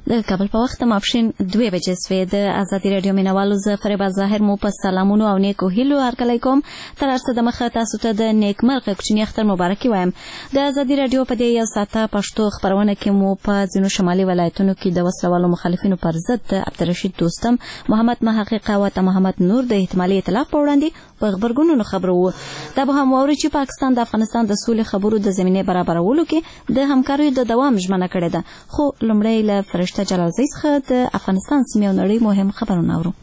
د کابل په وخت ماپښین 2 بجې سوې د ازادي رادیو مینوالو زه فریبا ظاهر مو په سلامونو او نیکو هیلو هرکلی کوم. تر هر څه دمخه تاسو ته د نیکمرغه کوچني اختر مبارکي وایم. د ازادي رادیو په دې یو ساعته پښتو خبرونه کې مو په ځینو شمالي ولایتونو کې د وسلوالو مخالفینو پر ضد د عبدالرشید دوستم، محمد محقق او محمد نور د احتمالي ائتلاف په وړاندې په خبرګونونو خبرو وو. دا به هم واوري چې پاکستان د افغانستان د سولې خبرو د زمینې برابرولو کې د همکاریو د دوام ژمنه کړې ده. خو لومړی له فرشته جلالزی څخه د افغانستان سیمې او نړۍ مهم خبرونه اورو.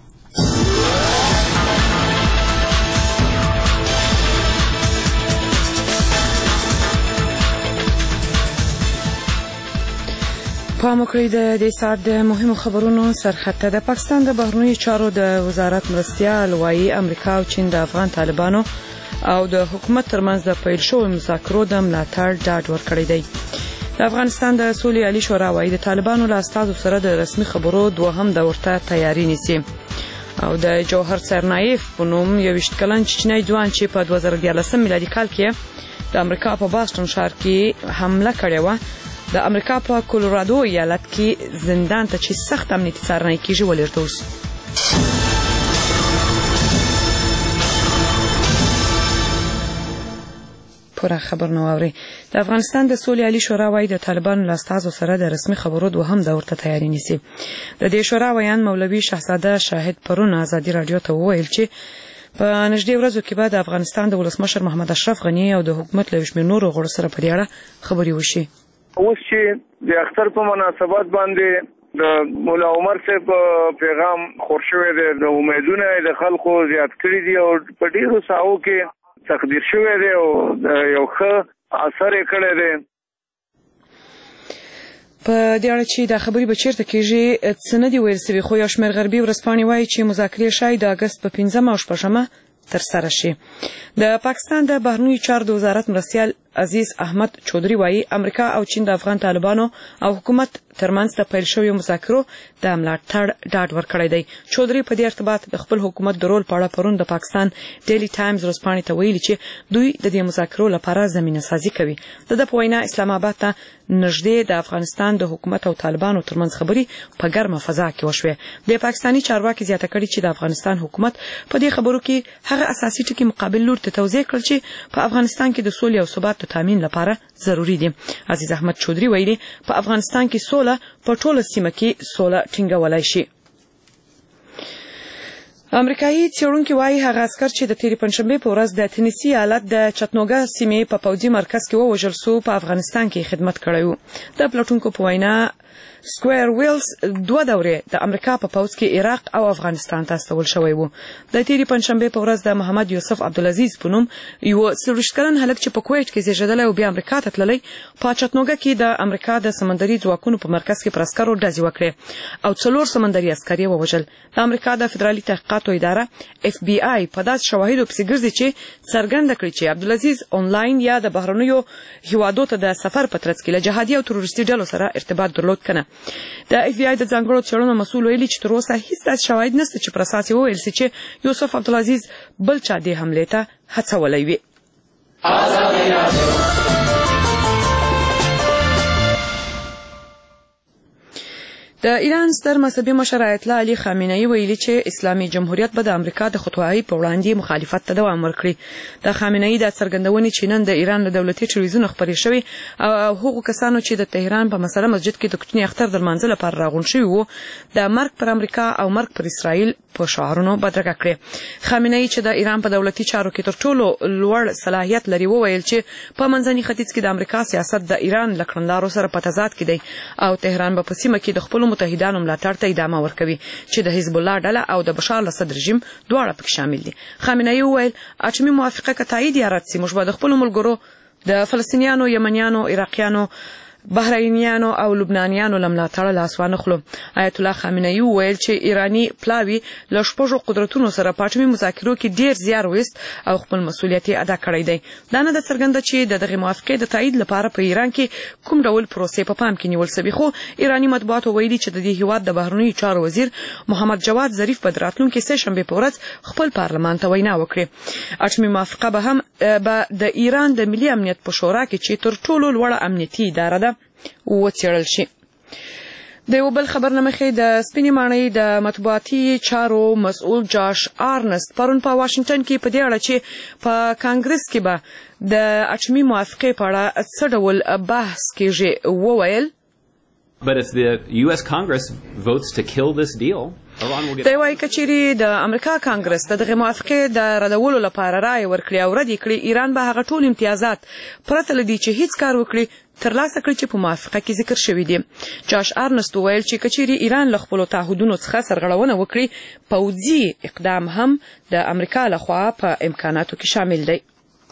پام وکړئ د دې ساعت د مهمو خبرونو سرخط. د پاکستان د بهرنیو چارو د وزارت مرستیال وايي امریکا او چین د افغان طالبانو او د حکومت ترمنځ د پیل شوو مذاکرو د ملاتړ ډاډ ورکړی دی. د افغانستان د سولې عالی شورا وايي د طالبانو له استازو سره د رسمي خبرو دوهم دور ته تیاری نیسي. او د جوهر سرنایف په نوم 21 کلن چچنی ځوان چې په 2014 میلادي کال کې د امریکا په باستون ښار کې حمله کړې و، د امریکا په کولورادو ایالت کې زندان ته چې سخت امنیتي څارنه کیږي ولېږدول شو. پوره خبر نو اوري. د افغانستان د سولې عالی شورا وايي د طالبانو له استازو سره د رسمي خبرو دوهم دور ته تیاری نیسي. د دې شورا ویان مولوي شهزاده شاهد پرون ازادي رادیو ته وویل چې په نږدې ورځو کې به د افغانستان د ولسمشر محمد اشرف غنی او د حکومت له شمېر نورو غړو سره په دې اړه خبرې وشي. اوس چې د اختر په مناسبت باندې د مولا عمر صاحب پیغام خور شوی دی، د امیدونه د خلکو زیات کړي دي او په ډیرو ساحو کې تقدیر شوی دی او یو ښه اثر یې کړی دی. په دې اړه چې دا خبرې به چیرته کېږي څه نه دي ویل سوي، خو یو شمېر غربي ورځپاڼې وایي چې مذاکرې شاید د اګست په 15 او 16 ترسره شي. د پاکستان د بهرنیو چارو د وزارت مرستیال عزیز احمد چودري وايي امریکا او چین د افغان طالبانو او حکومت ترمنځ د پیل شویو مذاکرو د ملاتړ ډاډ ورکړی دی. چودري په دې ارتباط د خپل حکومت د رول په اړه پرون د پاکستان ډیلی ټایمز ورځپاڼې ته ویلي چې دوی د دې مذاکرو لپاره زمینه سازي کوي. د په وینا اسلام آباد ته نږدې د افغانستان د حکومت او طالبانو ترمنځ خبري په ګرمه فضا کې وشوه. د پاکستاني چارواکي زیاته کړي چې د افغانستان حکومت په دې خبرو کې هغه اساسي ټکي مقابل لور ته توضیح کړل چې په افغانستان کې د سولې او ثبات د تامین لپاره ضروری دي. عزیز احمد چودري ویلي په افغانستان کې سوله په ټوله سیمه کې سوله ټینګولای شي. امریکایي څېړونکي وايي هغه عسکر چې د تېرې پنځشنبې په ورځ د تینیسي ایالت د چتنوګا سیمې په پوځي مرکز کې ووژل سو په افغانستان کې خدمت کړی و. د پلټونکو په وینا سکوير ویلز 2 دورې د امریکا په پوځ کې عراق او افغانستان ته استول شوی وو. د تېرې پنځشنبې په ورځ د محمد یوسف عبدالعزیز په نوم یو 40 کلن هلک چې په کویت کې زیږیدلی او بیا امریکا ته تللی په چتنوګا کې د امریکا د سمندري ځواکونو په مرکز کې پر عسکرو ډزې وکړې او 4 سمندري عسکر یې ووژل. د امریکا د فدرالي تحقیقاتو اداره FBI په داسې شواهدو پسې ګرځي چې څرګنده کړي چې عبدالعزیز آنلاین یا د بهرنیو هیوادو ته د سفر په ترڅ کې له جهادي او تروریستي ډلو سره ارتباط درلود کنه. د FBI د ځانګړو څېړنو مسؤل ویلي چې تر اوسه هیڅ داسې شواهد نشته چې پر اساس یې وویل سي چې یوسف عبدالعزیز بل چا دې حملې ته هڅولی وي. د ایران ستر مذهبي مشر آیت الله علي خامنه‌ای ویلي چې اسلامي جمهوریت به د امریکا د خطوهایی په وړاندې مخالفت ته دوام ورکړي. د خامنه‌ای د څرګندونې چې نن د ایران له دولتي ټلویزیون خبرې شوې او هغو کسانو چې د تهران په مسله مسجد کې د کوچني اختر د لمانځه لپاره راغونډ شوي وو د مرګ پر امریکا او مرګ پر اسرائیل په شعارونو بدرګه کړې. خامنه‌ای چې د ایران په دولتي چارو کې تر ټولو لوړ صلاحیت لري وویل چې په منځني ختیځ کې د امریکا سیاست د ایران له کړنلارو سره په تضاد کې دی او تهران به په سیمه کې د خپلو متحدانو ملاتړ ته ادامه ورکوي چې د حزب الله ډله او د بشار الاسد رژیم دواړه پکې شامل دي. خامنه‌ای وویل اټومي موافقه که تایید یا رد سي موږ به د خپلو ملګرو د فلسطینیانو، یمنیانو، عراقیانو، بحرینیانو او لبنانیانو لملاتړ لاس وانخلو. آیت الله خامنه‌ای ویل چې ایرانی پلاوی له شپږو قدرتونو سره په اټومي مذاکرو کې ډیر زیار وست او خپل مسولیت ادا کړی دی. دا نه د څرګنده چې دغه موافقه د تایید لپاره په ایران کې کوم ډول پروسې په پام کې نیول شوی، خو ایرانی مطبوعات ویلي چې د دې هیواد د بهرنیو چارو وزیر محمد جواد ظریف په راتلونکي سه شنبه په ورځ خپل پارلمان ته وینا وکړي. اټومي موافقه به هم د ایران د ملي امنیت په شورا کې چې تر ټولو لوړه امنیتي اداره ده وڅېړل شي. د یو بل خبر نه مخې د سپینې ماڼۍ د مطبوعاتي چارو مسؤل جاش آرنست پرون په واشنگټن کې په دې اړه چې په کانګرس کې به د اټومي موافقې په اړه څه ډول بحث کېږي وویل. But if the U.S. Congress votes to kill this deal, دی وايي کچېرې د امریکا کانګرس د دغه موافقې د ردولو لپاره رایه ورکړي او رد یې کړي، ایران به هغه ټول امتیازات پرته له دې چې هیڅ کار وکړي ترلاسه کړي چې په موافقه کې ذکر شوي دي. جاش آرنست وویل چې کچېرې ایران له خپلو تعهدونو څخه سرغړونه وکړي، پوځي اقدام هم د امریکا لخوا په امکاناتو کې شامل دی.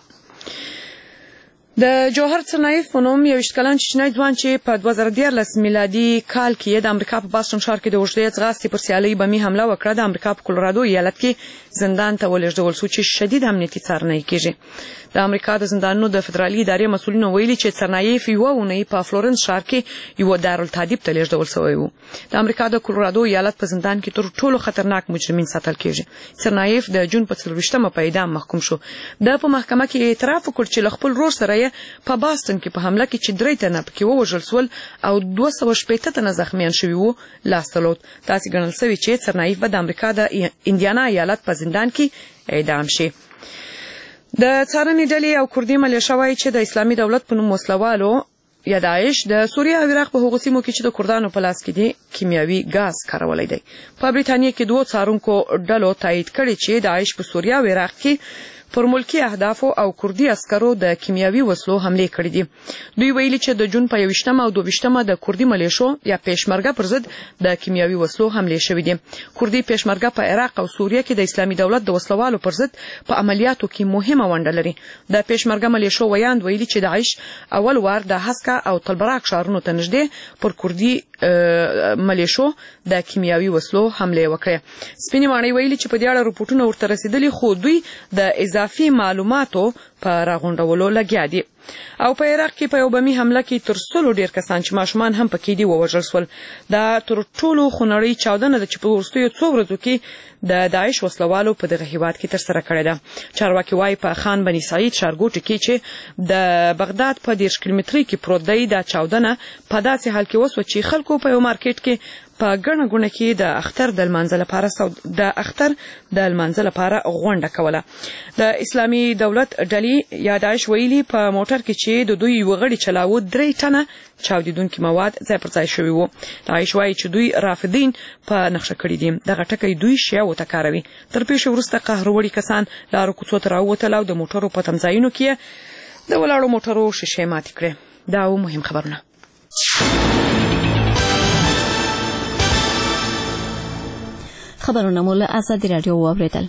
د جوهر سرنایف په نوم 21 کلن چینایي ځوان چې په 2014 میلادي کال کې د امریکا په باستون ښار کې د اوږدې ځغاستې پر سیالۍ بمي حمله وکړه، د امریکا په کولورادو ایالت کې زندان ته ولېږدول شو چې شدید امنیتي څارنه یې کېږي. د امریکا د زندانونو د فدرالي ادارې مسؤلینو ویلي چې سرنایف یوه اونۍ په فلورنس ښار کې یوه دارالتادیب ته لېږدول شوی و. د امریکا د کولورادو ایالت په زندان کې تر ټولو خطرناک مجرمین ساتل کېږي. سرنایف د جون په 24مه په اعدام محکوم شو. د په محکمه کې اعتراف وکړ چې له خپل ورور سره په باستون کې په حمله کې چې 3 تنه پکې ووژل شول او 280 تنه زخمیان شوي وو لاسته لوت. داسې ګڼل شوي چې سرنایف به د امریکا د اندیانا ایالت په زندان کې اعدام شي. د څارنې ډلې او کردي ملیشه وایي چې د اسلامي دولت په نوم وسلوالو یا داعش د سوریه او عراق په هغو سیمو کې چې د کردانو په لاس کې دي کیمیاوي ګاز کارولی دی. په بریتانیا کې 2 څارونکو ډلو تایید کړي چې داعش په سوریه او عراق کې پر ملکی اهدافو او کردي عسکرو د کیمیاوي وسلو حملې کړې دي. دوی ویلي چې د جون په 21 او 22 د کردي ملیشو یا پېشمرګه پر ضد د کیمیاوي وسلو حملې شوې دي. کردي پېشمرګه په عراق او سوریه کې د اسلامي دولت د وسلوالو پر ضد په عملیاتو کې مهمه ونډه لري. د پېشمرګه ملیشو ویاند ویلي چې داعش اول وار د هسکا او تلبراک ښارونو ته نږدې پر کردي ملیشو د کیمیاوي وسلو حملې وکړې. سپینې ماڼۍ ویلي چې په دې اړه رپورټونه ورته رسیدلي، خو دوی د اضافي معلوماتو په راغونډولو لګیا دي. او په عراق کې په یو بمي حمله کې تر 100 ډیر کسان چې ماشومان هم پکې دي ووژل شول. دا تر ټولو خونړۍ چاودنه ده چې په وروستیو 2 ورځو کې د داعش وسلوالو په دغه هیواد کې ترسره کړې ده. چارواکي وایي په خان بني سعید ښارګوټي کې چې د بغداد په 10 کیلومترۍ کې پروت دی، دا چاودنه په داسې حال کې وسوه چې خلکو په یو مارکیټ کې په ګڼه ګوڼه کې د اختر د لمانځه لپاره غونډه کوله. د اسلامي دولت ډلې یا داعش ویلي په موټر کې چې د دوی یو غړي چلاوه 3 ټنه چاودیدونکي مواد ځای پر ځای شوي وو. داعش وایي چې دوی رافدین په نقشه کړي دي. دغه ټکی دوی شیعو ته کاروي. تر پیښې وروسته قهروړي کسان لارو کوڅو ته راووتل او د موټرو په تمځایونو کې د ولاړو موټرو شیشې ماتې کړې. دا و مهم خبرونه. خبرونه مو له آزادي راډیو واوریدل.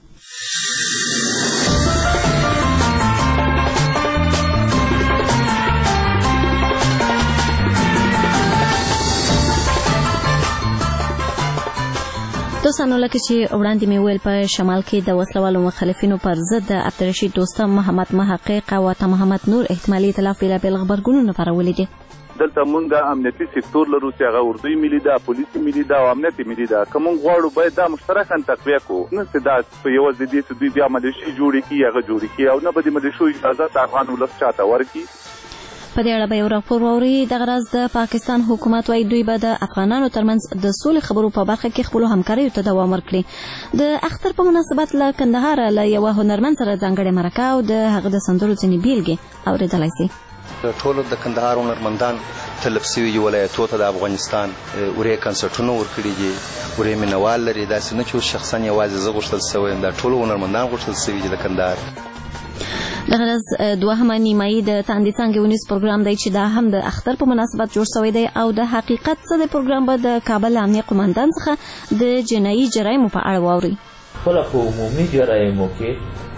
دوستانو لکه چې وړاندې مې ویل په شمال کې د وسلوالو مخالفینو پر ضد د عبدالرشید دوستم، محمد محقق او عطا محمد نور احتمالي ائتلاف بېلابېل غبرګونونه خپرولي دي. دلته مونږ امنیتي سکتور لرو چې هغه اردوی ملي ده، پولیسي ملي ده او امنیتي ملي ده. که مونږ غواړو باید دا مشترکاً تقویه کړو، نه چې دا په یوازې دې چې دوی بیا ملیشې جوړې کړي هغه جوړې کړي او نه به د ملیشو اجازه د افغان ولس چاته ورکړي. په دې اړه به یو راپور واوري. دغه راز د پاکستان حکومت وايي دوی به د افغانانو ترمنځ د سولې خبرو په برخه کې خپلو همکاریو ته دوام ورکړي. د اختر په مناسبت له کندهار له یوه هنرمند سره ځانګړې مرکه او د هغه د سندرو ځینې بیلګې اورېدلی سي. ټولو د کندهار هنرمندان طلب سوي ولایتو ته د افغانستان ورې کنسرټونه ورکړي دي، ورې مینوال لري. داسې نه چې شخصا یوازې زه غوښتل سوی یم، دا ټول هنرمندان غوښتل سوي دي د کندهار. دغه ورځ دوهمه نیمایي د تاندې څانګې ونیز پروګرام دی چې دا هم د اختر په مناسبت جوړ شوی دی او د حقیقت څه د پروګرام به د کابل امنیه قومندان څخه د جنایي جرایمو په اړه واوري. خپله په عمومي جرایمو کې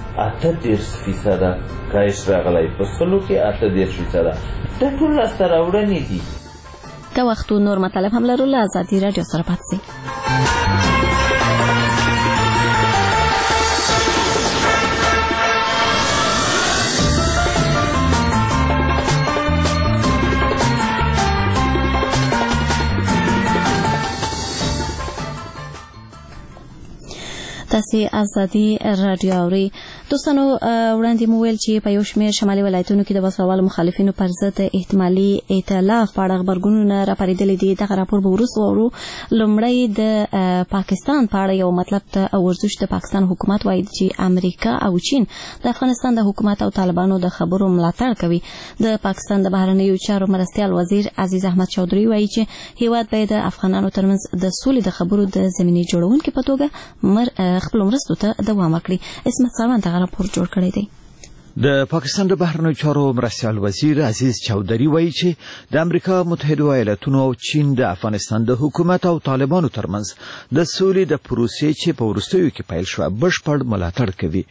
38% کاهش راغلی، په سلو کې 38%. دا ټول لاسته راوړنې دي. که وخت نور مطالب هم لرو له ازادي راډیو سره پاتې سئ. تاسې ازادي راډیو اورئ. دوستانو وړاندې مو ویل چې په یو شمېر شمالي ولایتونو کې د وسلوالو مخالفینو پر ضد احتمالي ائتلاف په اړه غبرګونونه راپارېدلي دي. دغه راپور به وروسته واورو. لومړی د پاکستان په اړه یو مطلب ته ورزش. د پاکستان حکومت وایي چې امریکا او چین د افغانستان د حکومت او طالبانو د خبرو ملاتړ کوي. د پاکستان د بهرنیو چارو مرستیال وزیر عزیز احمد چودھری وایي چې هیواد باید د افغانانو ترمنځ د سولې د خبرو د زمینې جوړونکي په توګه خپل مرستو ته دوام ورکړي. اسمت ساوان دغه راپور جوړ کړی دی. د پاکستان د بهرنیو چارو مرستیال وزیر عزیز چودھری وایي چې د امریکا متحده ایالاتونو او چین د افغانستان د حکومت او طالبانو ترمنځ د سولې د پروسې چې په وروستیو کې پیل شوه بشپړ ملاتړ کوي.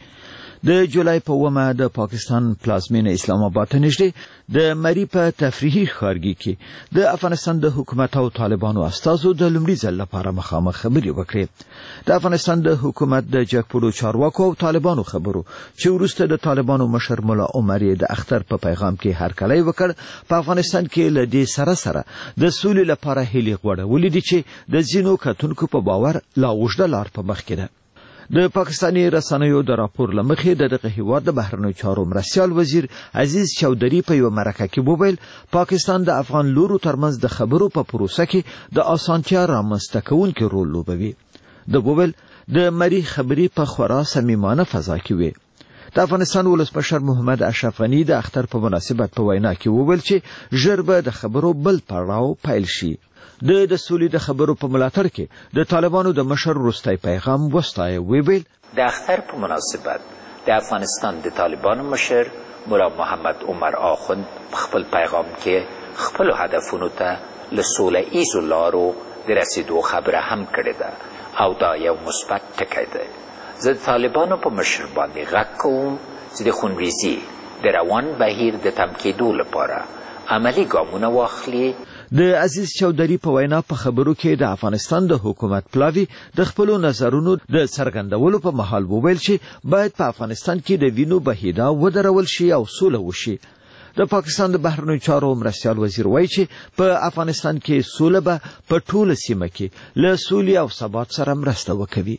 د جولای په 9 د پاکستان پلازمینه اسلام آباد ته نږدې د مری په تفریحي ښارګي کې د افغانستان د حکومت او طالبانو استازو د لومړي ځل لپاره مخامخ خبرې وکړې. د افغانستان د حکومت د جګپوړو چارواکو او طالبانو خبرو چې وروسته د طالبانو مشر مولا عمر د اختر په پیغام کې هرکلی وکړ، په افغانستان کې له دې سره د سولې لپاره هیلې غوړولې دي چې د ځینو کتونکو په باور لا اوږده لار په مخ کې ده. د پاکستاني رسنیو د راپور لمخې د دغه هیواد د بهرنیو چارو مرستیال وزیر عزیز چودھری په یو مرکه کې وویل پاکستان د افغان لورو ترمنځ د خبرو په پروسه کې د اسانتیا رامنځته کوونکي رول لوبوي. د وویل د مری خبرې په خورا صمیمانه فضا کې وي. د افغانستان ولسمشر محمد اشرف غني د اختر په مناسبت په وینا کې وویل چې ژر به د خبرو بل پړاو پیل شي. د سولې د خبرو په ملاتړ کې د طالبانو د مشر وروستی پیغام وستایه. ویل د اختر په مناسبت د افغانستان د طالبانو مشر مولا محمد عمر آخوند په خپل پیغام کې خپل هدفونو ته له سوله ایزو لارو د رسیدو خبره هم کړې ده او دا یو مثبت ټکی دی. زه د طالبانو په مشر باندې غږ کوم چې د خونریزي د روان بهیر د تم کېدو لپاره عملی ګامونه واخلي. د عزیز چودھری په وینا په خبرو کې د افغانستان د حکومت پلاوی د خپل نظرونو د څرګندولو په محل وویل چې باید په افغانستان کې د وینو بهیدا ودرول شي او سوله وشي. د پاکستان د بهرنیو چارو مرستیال وزیر وایي چې په افغانستان کې سوله به په ټوله سیمه کې له سولې او ثبات سره مرسته وکوي.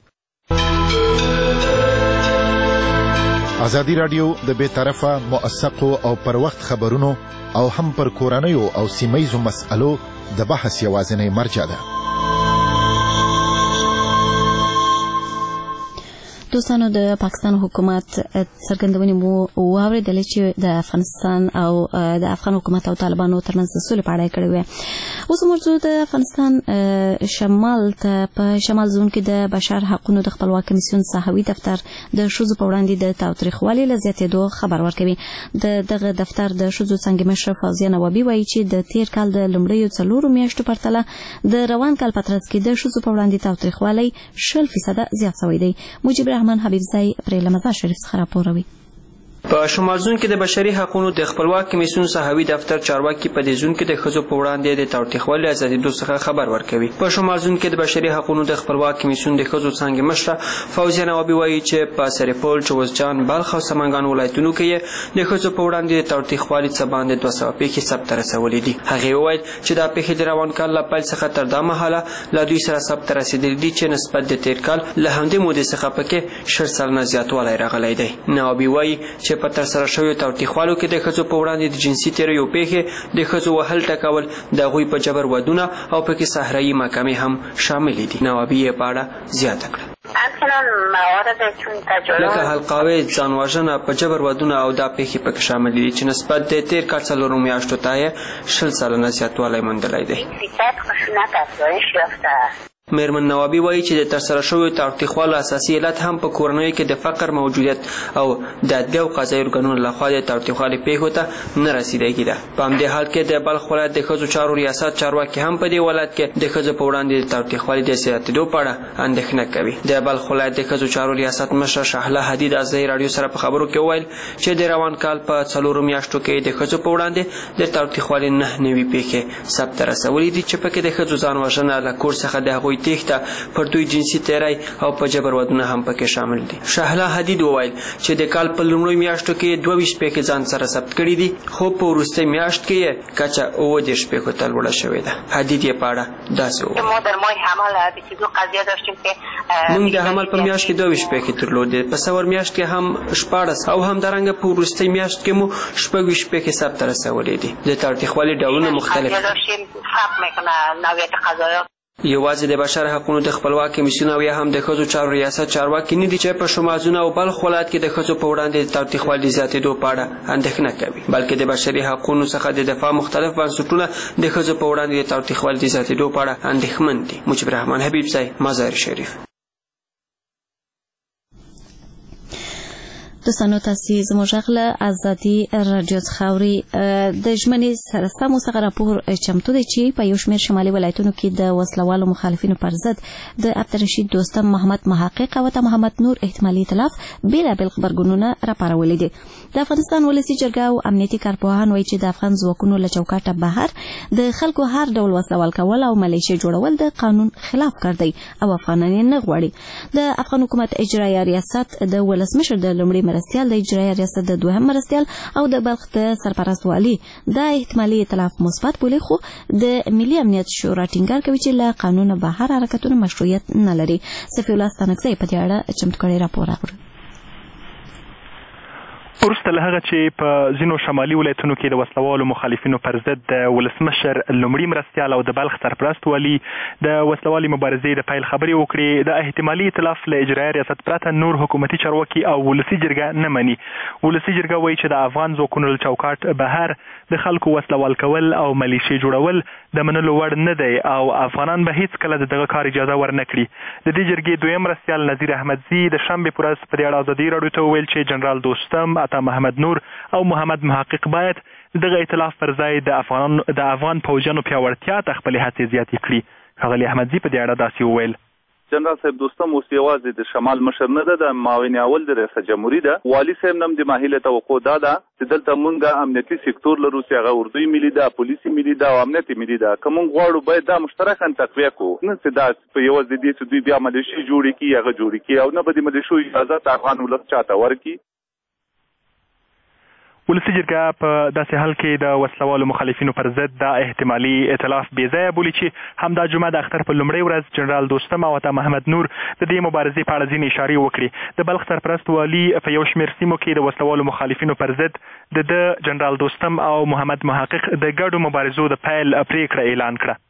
ازادي راډیو د بې طرفه موثقو او پر وخت خبرونو او هم پر کورنیو او سیمهیزو مسألو د بحث یوازینی مرجع ده. دوستانو د پاکستان حکومت څرګندونې مو واورېدلې چې د افغانستان او د افغان حکومت او طالبانو ترمنځ د سولې په اړه کړې وې. اوس موضوع د افغانستان شمال ته په شمال زون کې د بشر حقونو د خپلواک کمیسیون ساحوي دفتر د ښځو په وړاندې د تاوتریخوالي له زیاتېدو خبر ورکوي. دغه دفتر د ښځو څانګې مشر فوزیه نوابي وایي چې د تیر کال د لومړیو 4 میاشتو پرتله د روان کال په ترڅ کې د ښځو په وړاندې تاوتریخوالی 0% زیات شوی دی. مجيب رحمان حبیبزی پرې له مزار شریف څخه راپوروي. په شمال زون کې د بشري حقوقو د خپلواک کمیسیون ساحوي دفتر چارواکي په دې زون کې د ښځو په وړاندې د تاوتریخوالي ازادېدو څخه خبر ورکوي. په شمال زون کې د بشري حقوقو د خپلواک کمیسیون د ښځو څانګې مشره فوزیه نوابي وایي چې په سرپل، جوزجان، بلخ او سمنګان ولایتونو کې د ښځو په وړاندې د تاوتریخوالي څخه باندې 200 پیښې ثبت رسولې دي. هغه وویل چې دا پیښې د روان کال له پیل څخه تر دا مهاله له دوی سره ثبت رسیدلې دي چې نسبت د تیر کال له همدې مودې څخه پکې 0% زیاتوالی راغلی دی. نوابي وایي چې په ترسره شویو تاوتریخوالو کې د ښځو په وړاندې د جنسي تیریو پیښې، د ښځو وهل ټکول، د هغوی په جبر ودونه او پکې صحرایي محکمې هم شاملې دي. نوابي یې په اړه زیاته کړه. لکه حلقاوي، ځان وژنه، په جبر ودونه او دا پیښې پکې شاملې دي چې نسبت د تیر کال 4 میاشتو ته یې 0% زیاتوالی موندلی دی. میرمن نوابي وایي چې د ترسره شویو تاوتریخوالو اساسي علت هم په کورنیو کې د فقر موجودیت او د ادبي او قضایي ارګانونو لخوا د تاوتریخوالي پیښو ته نه رسیدګي ده. په همدې حال کې د بلخ ولایت د ښځو چارو ریاست چارواکي هم په دې ولایت کې د ښځو په وړاندې د تاوتریخوالي د زیاتېدو په اړه اندېښنه کوي. د بلخ ولایت د ښځو چارو ریاست مشره شهله حدید ازادي راډیو سره په خبرو کې وویل چې د روان کال په 4 میاشتو کې د ښځو په وړاندې د تاوتریخوالي 9 نوي پیښې ثبت رسولې دي چې پکې د ښځو ځان وژنه، له کور څخه د هغوی تیښته پر دوی جنسي تیری او په جبر ودونه هم پکې شامل دي. شهلا حدید وویل چې د کال په لومړیو میاشتو کې 22 شپې ځان سره ثبت کړي دي خو په وروستۍ میاشت کې یې کچه 30 شپې ته لوړه شوې ده. حدید یې په اړه داسې وویل: ما در ماه حمل به قضیه داشتیم که موږ د حمل په میاشت کې 22 شپې کې درلودې، په سور میاشت کې هم 14 او همدارنګه په وروستۍ میاشت کې مو 26 شپې کې ثبت رسولې دي. د تاوتریخوالي ډولونه مختلف یوازې د بشر حقوقو د خپلواک کمیسیون او یا هم د ښځو چارو ریاست چارواکي نه دي چې په شمالزون او بلخ ولایت کې د ښځو په وړاندې د تاوتریخوالي زیاتېدو په اړه اندېښنه کوي، بلکې د بشري حقوقو څخه د دفاع مختلف بنسټونه د ښځو په وړاندې د تاوتریخوالي د زیاتېدو په اړه اندېښمن دي. مجيب الرحمن حبیب ځای مزار شریف. دوستانو تاسو زموږ غله ازادي رادیو څخه د ژمنې سره سمو څخه راپور چمتو دی چې په یو شمېر شمالي ولایتونو کې د وسلوالو مخالفینو پر ضد د عبدالرشید دوستم محمد محقق او محمد نور احتمالي ائتلاف بېلابېل غبرګونونه راپارولي دي. د افغانستان ولسي جرګه او امنیتي کارپوهان وایي چې د افغان ځواکونو له چوکاټه بهر د خلکو هر ډول وسلوال کول او ملیشې جوړول د قانون خلاف کار دی او افغانان یې نه غواړي. د افغان حکومت اجرایه ریاست د ولسمشر د لومړي مرستیال د اجرایه ریاست د دوهم مرستیال او د بلخ د سرپرست والي د احتمالي ائتلاف مثبت بولي، خو د ملي امنیت شورا ټینګار کوي چې له قانون بهر حرکتونه مشروعیت نه لري. صفي الله ستانکزی په دې اړه چمتو کړی راپور راوړي. وروسته له هغه چې په ځینو شمالي ولایتونو کې د وسلوالو مخالفینو پر ضد د ولسمشر لومړي مرستیال او د بلخ سرپرست والي د وسلوالي مبارزې د پیل خبرې وکړې، د احتمالي ائتلاف له اجرایه ریاست پرته نور حکومتي چارواکي او ولسي جرګه نه مني. ولسي جرګه وایي چې د افغان ځواکونو له چوکاټ بهر د خلکو وسلوال کول او ملیشې جوړول د منلو وړ نه دی او افغانان به هیڅ کله د دغه کار اجازه ورنه کړي. د دې جرګې دویم مرستیال نذیر احمدزي د شنبې په ورځ په دې اړه ازادي راډیو ته وویل چې جنرال دوستم محمد نور او محمد محقق باید دغه ائتلاف پر ځای د افغان پوځیانو پیاوړتیا ته خپلې هڅې زیاتې کړي. ښاغلي احمدزي په دې اړه داسې وویل: جنرال صاحب دوستم اوس یوازې د شمال مشر نه ده، د معاون اول د ریاست جمهوریت ده. والي صاحب نم د ماهیله توقع دا ده چې دلته مونږ امنیتي سکتور لرو چې هغه اردوی ملي ده، پولیسي ملي ده او امنیتي ملي ده. که مونږ غواړو باید دا مشترکاً تقویه کړو، نه چې دا په یوازې دې چې دوی بیا ملیشې جوړې کړي هغه جوړې کړي او نه به د ملیشو اجازه افغان ولس چاته ورکړي. ولسي جرګه په داسې حال کې د وسلوالو مخالفینو پر ضد د احتمالي ائتلاف بې ځایه بولي چې همدا جمعه د اختر په لومړۍ ورځ جنرال دوستم او محمد نور د دې مبارزې په اړه ځینې اشارې وکړي. د بلخ سرپرست والي په یو شمېر سیمو کې د وسلوالو مخالفینو پر ضد د جنرال دوستم او محمد محقق د ګډو مبارزو د پیل پریکړه اعلان کړه.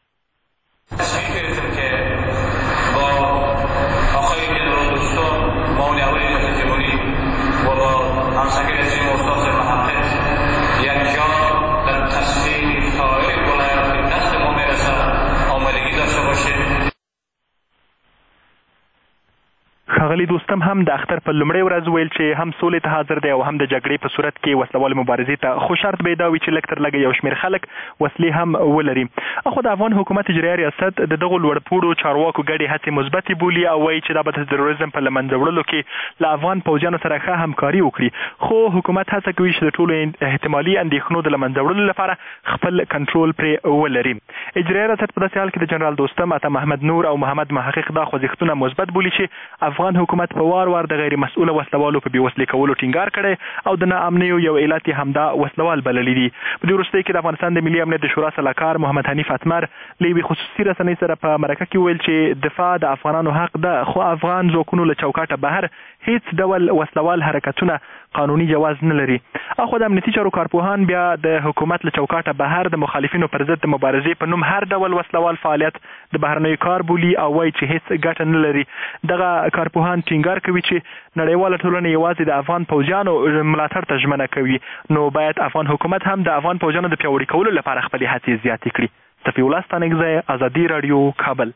ښاغلي دوستم هم د اختر په لومړۍ ورځ ویل چې هم سولې ته حاضر دی او هم د جګړې په صورت کې وسلوال مبارزې ته، خو شرط به یې دا وي چې لږ تر لږه یو شمېر خلک وسلې هم ولري. خو د افغان حکومت اجرایه ریاست د دغو لوړپوړو چارواکو ګډې هڅې مثبتې بولي او وایي چې دا به د تروریزم په له منځه وړلو کې له افغان پوځیانو سره ښه همکاري وکړي. خو حکومت هڅه کوي چې د ټولو احتمالي اندېښنو د له منځه وړلو لپاره خپل کنټرول پرې ولري. اجرایه ریاست په داسې حال کې د جنرال دوستم محمد نور او محمد محقق دا خوځښتونه مثبت بولي چې افغان حکومت په وار د غیر مسؤله وسلوالو په بېوسلې کولو ټینګار کړی او د ناامنیو یو علت یې همدا وسلوال بللی دي. په دې وروستیو کې د افغانستان د ملي امنیت د شورا سلاکار محمد حنیف اتمر له یوې خصوصي رسنۍ سره په مرکه کې ویل چې دفاع د افغانانو حق ده، خو افغان ځواکونو له چوکاټه بهر هیڅ ډول وسلوال حرکتونه قانوني جواز نه لري. اخو د امنیتي چارو کارپوهان بیا د حکومت له چوکاټه بهر د مخالفینو پر ضد د مبارزې په نوم هر ډول وسلوال فعالیت د بهرنیو کار بولي او وایي چې هیڅ ګټه نه لري. دغه کارپوهان ټینګار کوي چې نړیواله ټولنه یوازې د افغان پوځیانو ملاتړ ته ژمنه کوي، نو باید افغان حکومت هم د افغان پوځیانو د پیاوړي کولو لپاره خپلې هڅې زیاتې کړي. صفي الله ستانکزی، ازادي راډیو، کابل.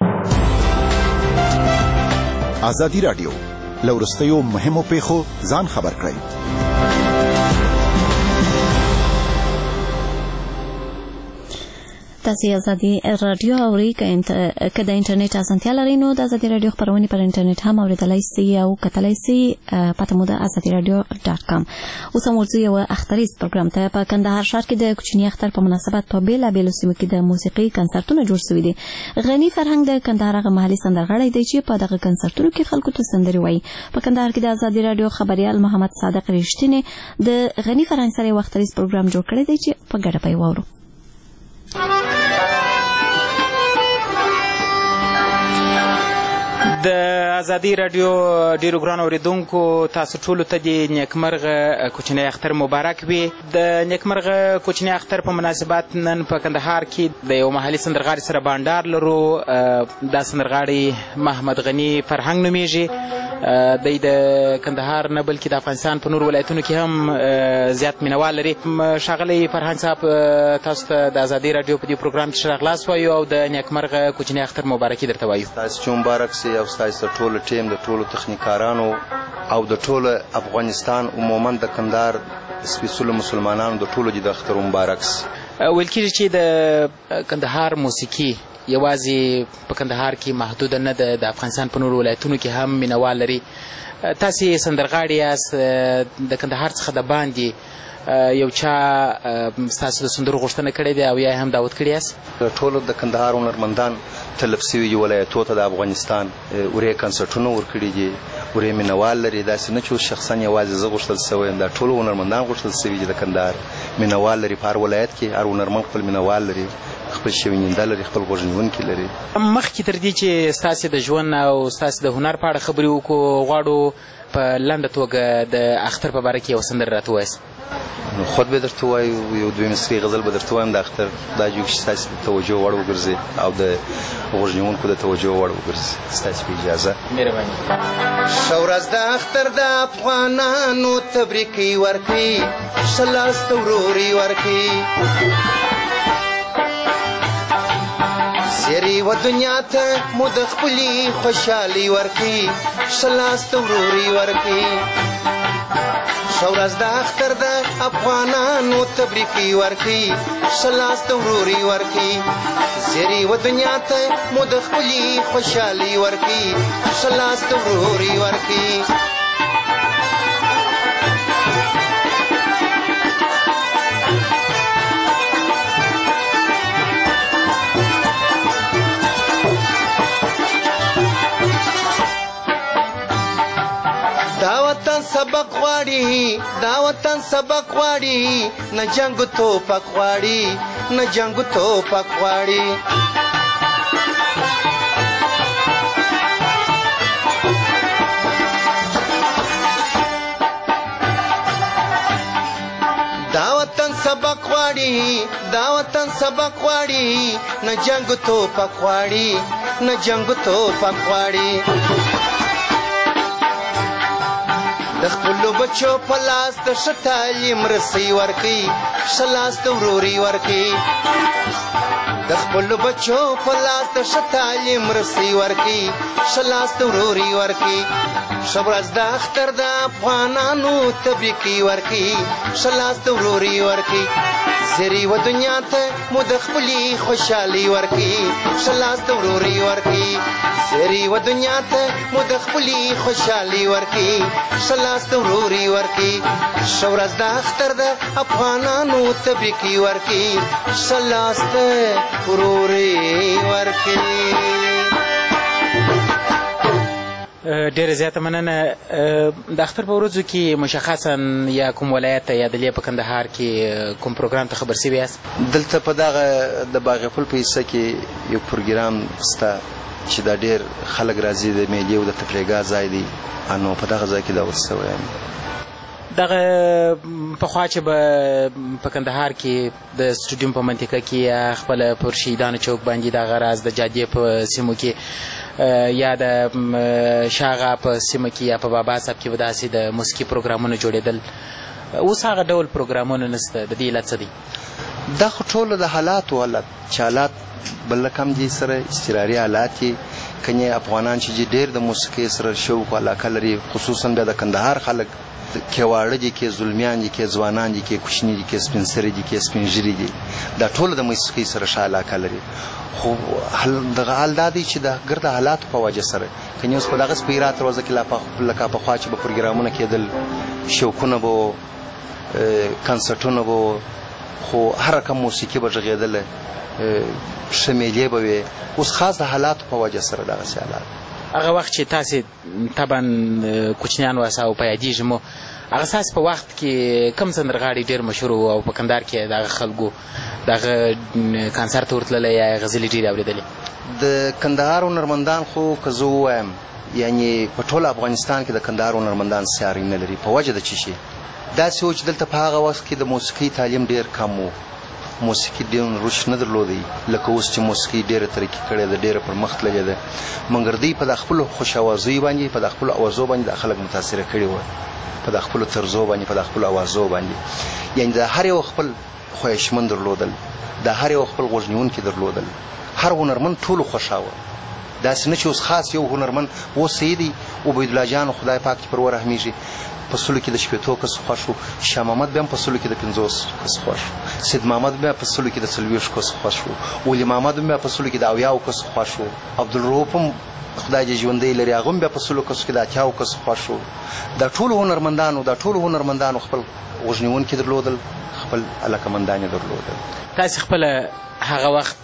ازادي راډیو له وروستیو مهمو پیښو ځان خبر کړئ. د تاسو ازادي رادیو اوري که د انټرنیټ اسانتیا لرئ نو د ازادي رادیو خبرونه پر انټرنیټ هم اوریدلای شئ او کتلای شئ پته مو د azadiradio.com. اوس هم ورځو یو اختریز پروګرام ته په کندهار ښار کې د کوچني اختر په مناسبت په بیلابیلو سیمو کې د موسیقي کنسرتونه جوړ شوي دي. غني فرهنګ د کندهار هغه محلي سندرغاړی دی چې په دغه کنسرتونو کې خلکو ته سندرې وایي. په کندهار کې د ازادي رادیو خبريال محمد صادق رښتینی د غني فرهنګ سره یو اختریز پروګرام جوړ کړی دی چې په ګډه به واورو. د ازادي رادیو ډیرو ګرانو اوریدونکو تاسو ټولو ته د نیکمرغه کوچنی اختر مبارک وي. د نیکمرغه کوچنی اختر په مناسبت نن په کندهار کې د یو محلي سندرغاړي سره بانډار لرو. دا سندرغاړي محمد غني فرهنګ نومیږي. د کندهار نه بلکې د افغانستان په نور ولایتونو کې هم زیات مینوال لري. ښاغلی فرهنګ صاحب تاسو ته د ازادي رادیو په دې پروګرام کې ښه راغلاست وایو او د نیکمرغه کوچنی اختر مبارکي درته وایو. تاسو چې مبارک سي او ستاسو ټول ټیم د ټولو تخنیکارانو او د ټول افغانستان عموما د کندهار سپیڅلو مسلمانانو د ټولو د اختر مبارک سي. ویل کېږي چې د کندهار موسیقي یوازې په کندهار کې محدود نه ده، د افغانستان په نورو ولایتونو کې هم مینوال لري. تاسې سندرغاړي یاست، د کندهار څخه د باندې یو چا ستاسو د سندرو غوښتنه کړې ده او یا هم دعوت کړی یاست؟ ټولو د کندهار هنرمندان طلب سوي ولایتو ته د افغانستان ورې کنسرټونه ورکړي دي، ورې مینوال لري. داسې نه چې شخصا یوازې زه غوښتل سوی یم، دا ټول هنرمندان غوښتل سوي دي. د کندهار مینوال لري، په هر ولایت کې هر هنرمند خپل مینوال لري، خپل شوینده لري، خپل غوږنیونکي لري. مخکې تر دې چې ستاسې د ژوند او ستاسې د هنر په اړه خبرې وکړو، غواړو په لنډه توګه د اختر په باره کې یو سندره راته ووایاست. خود به درته وایو، یو دوی مصري غزل به درته وایم د اختر، دا جو چې ستاسې د توجه وړ وګرځي او د غوږنیونکو د توجه وړ وګرځي. ستاسې په اجازه. مهرباني. ښه ورځ د اختر د افغانانو تبریکي ورکړي، ښه لاس ته وروري ورکړي، سیری و دنیا ته مو د خپلې خوشحالي ورکړي، ښه لاس ته وروري ورکړي. ښه ورځ د اختر د افغانانو تبریکي ورکړي، ښه لاس ته وروري ورکړي، سیری و دنیا ته مو د خپلې خوشحالي ورکړي، ښه لاس ته وروري ورکړي. سبق غواړي دا وطن سبق غواړي، نه جنگ توپک غواړي، نه جنگ توپک غواړي. دا وطن سبق غواړي، دا وطن سبق غواړي، نه جنگ توپک غواړي، نه جنگ توپک غواړي. د خپلو بچو په لاس د ښه تعلیم رسۍ ورکړي، ښه لاس ته وروري ورکړي. د خپلو بچو په لاس د ښه تعلیم رسۍ ورکړي، ښه لاس ته وروري ورکړي. ښه ورځ د اختر د افغانانو تبریکي ورکړي، ښه لاس ته وروري ورکړي. زیری و دنیا ته مو د خپلې خوشحالي ورکړي، ښه لاس ته وروري ورکړي. زیری و دنیا ته مو د خپلې خوشحالي ورکړي، ښه لاس ته وروري ورکړي. ښه ورځ د اختر د افغانانو تبریکي ورکړي، ښه لاس ته وروري ورکړي. ډېره زیاته مننه. د اختر په ورځو کې مشخصا یا کوم ولایت ته یا د په کندهار کې کوم پروګرام ته خبر سوي یاست؟ دلته په دغه د باغپل په حصه کې یو پروګرام شته چې دا ډېر خلک راځي، د میلې او د تفریحګاه ځای دی، نو په دغه ځای کې دعوت سوی یم. دغه پخوا چې به په کندهار کې د سټوډیوم په منطقه کې یا خپله پر شهیدانو چوک باندې دغه راز د جادې په سیمو کې یا د شاغه په سیمه کې یا په بابا صاحب کې به داسې د موسیقي پروګرامونه جوړېدل. اوس هغه ډول پروګرامونه نشته. د دې علت څه دی؟ دا خو ټوله د حالاتو حالت چې حالات بل کم دي سره استراري حالات دي. کنې افغانان چې ډېر د موسیقۍ سره شوق او علاقه لري، خصوصا بیا د کندهار خلک کې واړه دي کې ظلمیان دي کې ځوانان دي کې کوچني دي کې سپین سري دي کې سپین ژیري دي دا ټول د موسیقي سره ښه علاقه لري خو دغه حال دا دی چې د ګرد حالاتو په وجه سره کني اوس په دغه سپیرات روزه کې لکه پخوا چې به پروګرامونه کېدل شوقونه به کنسرټونه به خو هر رقم موسیقي به غږېدله شمیلې به وي اوس خاص د حالاتو په وجه سره دغسې حالات هغه وخت چې تاسې طبعا کوچنیان واسه او په یادېږي مو هغه ستاسې په وخت کې کوم سندرغاړي ډېر مشهور وو او په کندهار کې دغه خلکو دغه کنسرت ورتللی یا غزلې ډېرې اورېدلې د کندهار هنرمندان خو که زه ووایم یعنې په ټول افغانستان کې د کندهار هنرمندان سیاري نه لري په وجه د څه شي داسې و چې دلته په هغه وخت کې د موسیقي تعلیم ډېر کم و موسیقي ډېر رشد نه درلودی لکه اوس چې موسیقي ډېره ترقي کړې ده ډېره پرمخ تللې ده مګر دوی په د خپلو خوش اوازیو باندې په د خپلو اوازو باندې د خلک متاثره کړي وو په د خپلو طرزو باندې په د خپلو اوازو باندې یعنې د هر یو خپل خواهشمند درلودل د هر یو خپل غوږ نیونکي درلودل هر هنرمند ټولو خوښاوه داسې نه چې اوس خاص یو هنرمند اوس سیدي عبیدالله جان خدای پاک چې پر ورحمیږي په سلو کې د شپېتو کس خوښ و شاه محمد بیا هم په سلو کې د 50 کس خوښ و سید محمد بیا په سلو کې د 40 کس خوښ و ولی محمد بیا په سلو کې د 80 کس خوښ و عبدالرؤف هم خدای دې ژوندی لري هغه هم بیا په سلو کسو کې د 80 کس خوښ و دا ټولو هنرمندانو خپل غوږ نیونکي درلودل خپل علاقمندان یې درلودل تاسې خپله هغه وخت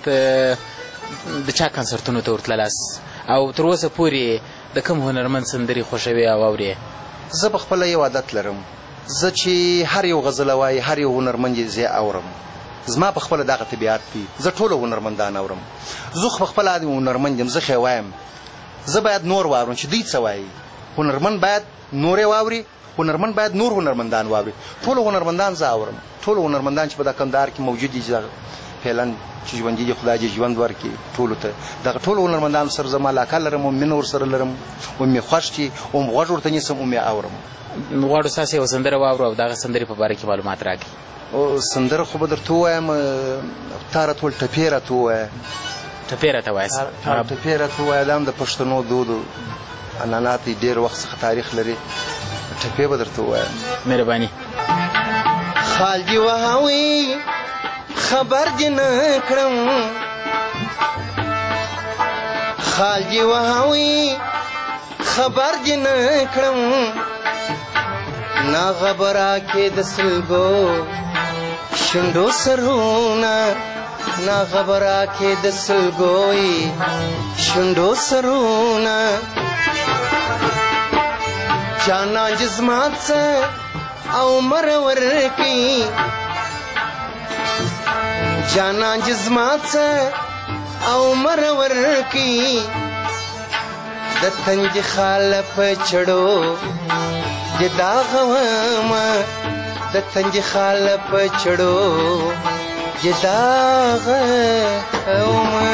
د چا کنسرتونو ته ورتللاست او تر اوسه پورې د کوم هنرمند سندرې خوښوي او اورې زه په خپله یو عادت لرم زه چې هر یو غزله وایي هر یو هنرمند یې زه اورم زما په خپله دغه طبیعت دی زه ټوله هنرمندان اورم زه خو په خپله هنرمند یم زه ښې وایم زه باید نور واورم چې دوی څه وایي هنرمند باید نور یې واوري هنرمند باید نور هنرمندان واوري ټول هنرمندان زه اورم ټول هنرمندان چې په د کندهار کې موجود دي فعلا چې ژوندي دي خدای دې ژوند ورکړي ټولو ته دغه ټولو هنرمندانو سره زما علاقه لرم او مینه ورسره لرم او مې خوښ چې او غوږ ورته نیسم او مې اورم غواړو ستاسې یوه سندره واورو او دغه سندرې په باره کې معلومات راکړي سندره خو به درته ووایم تا راته وویل ټپې راته ووایه ټپې راته وایاست ټپې راته ووایه دا هم د پښتنو دودو عنعنات ډېر وخت څخه تاریخ لري ټپې به درته ووایم مهرباني خال دې وهوي خبر دې نه کړم خال دې وهوي خبر دې نه کړم نا خبره کې د سلګو شونډو سرونه نا خبره کې د سلګوي شونډو سرونه جانا جسمات څه او مرور کې جانا جسمات څه او مرور کې د تنج خالف چړو جدا غوما د تنج خالف چړو جدا غوما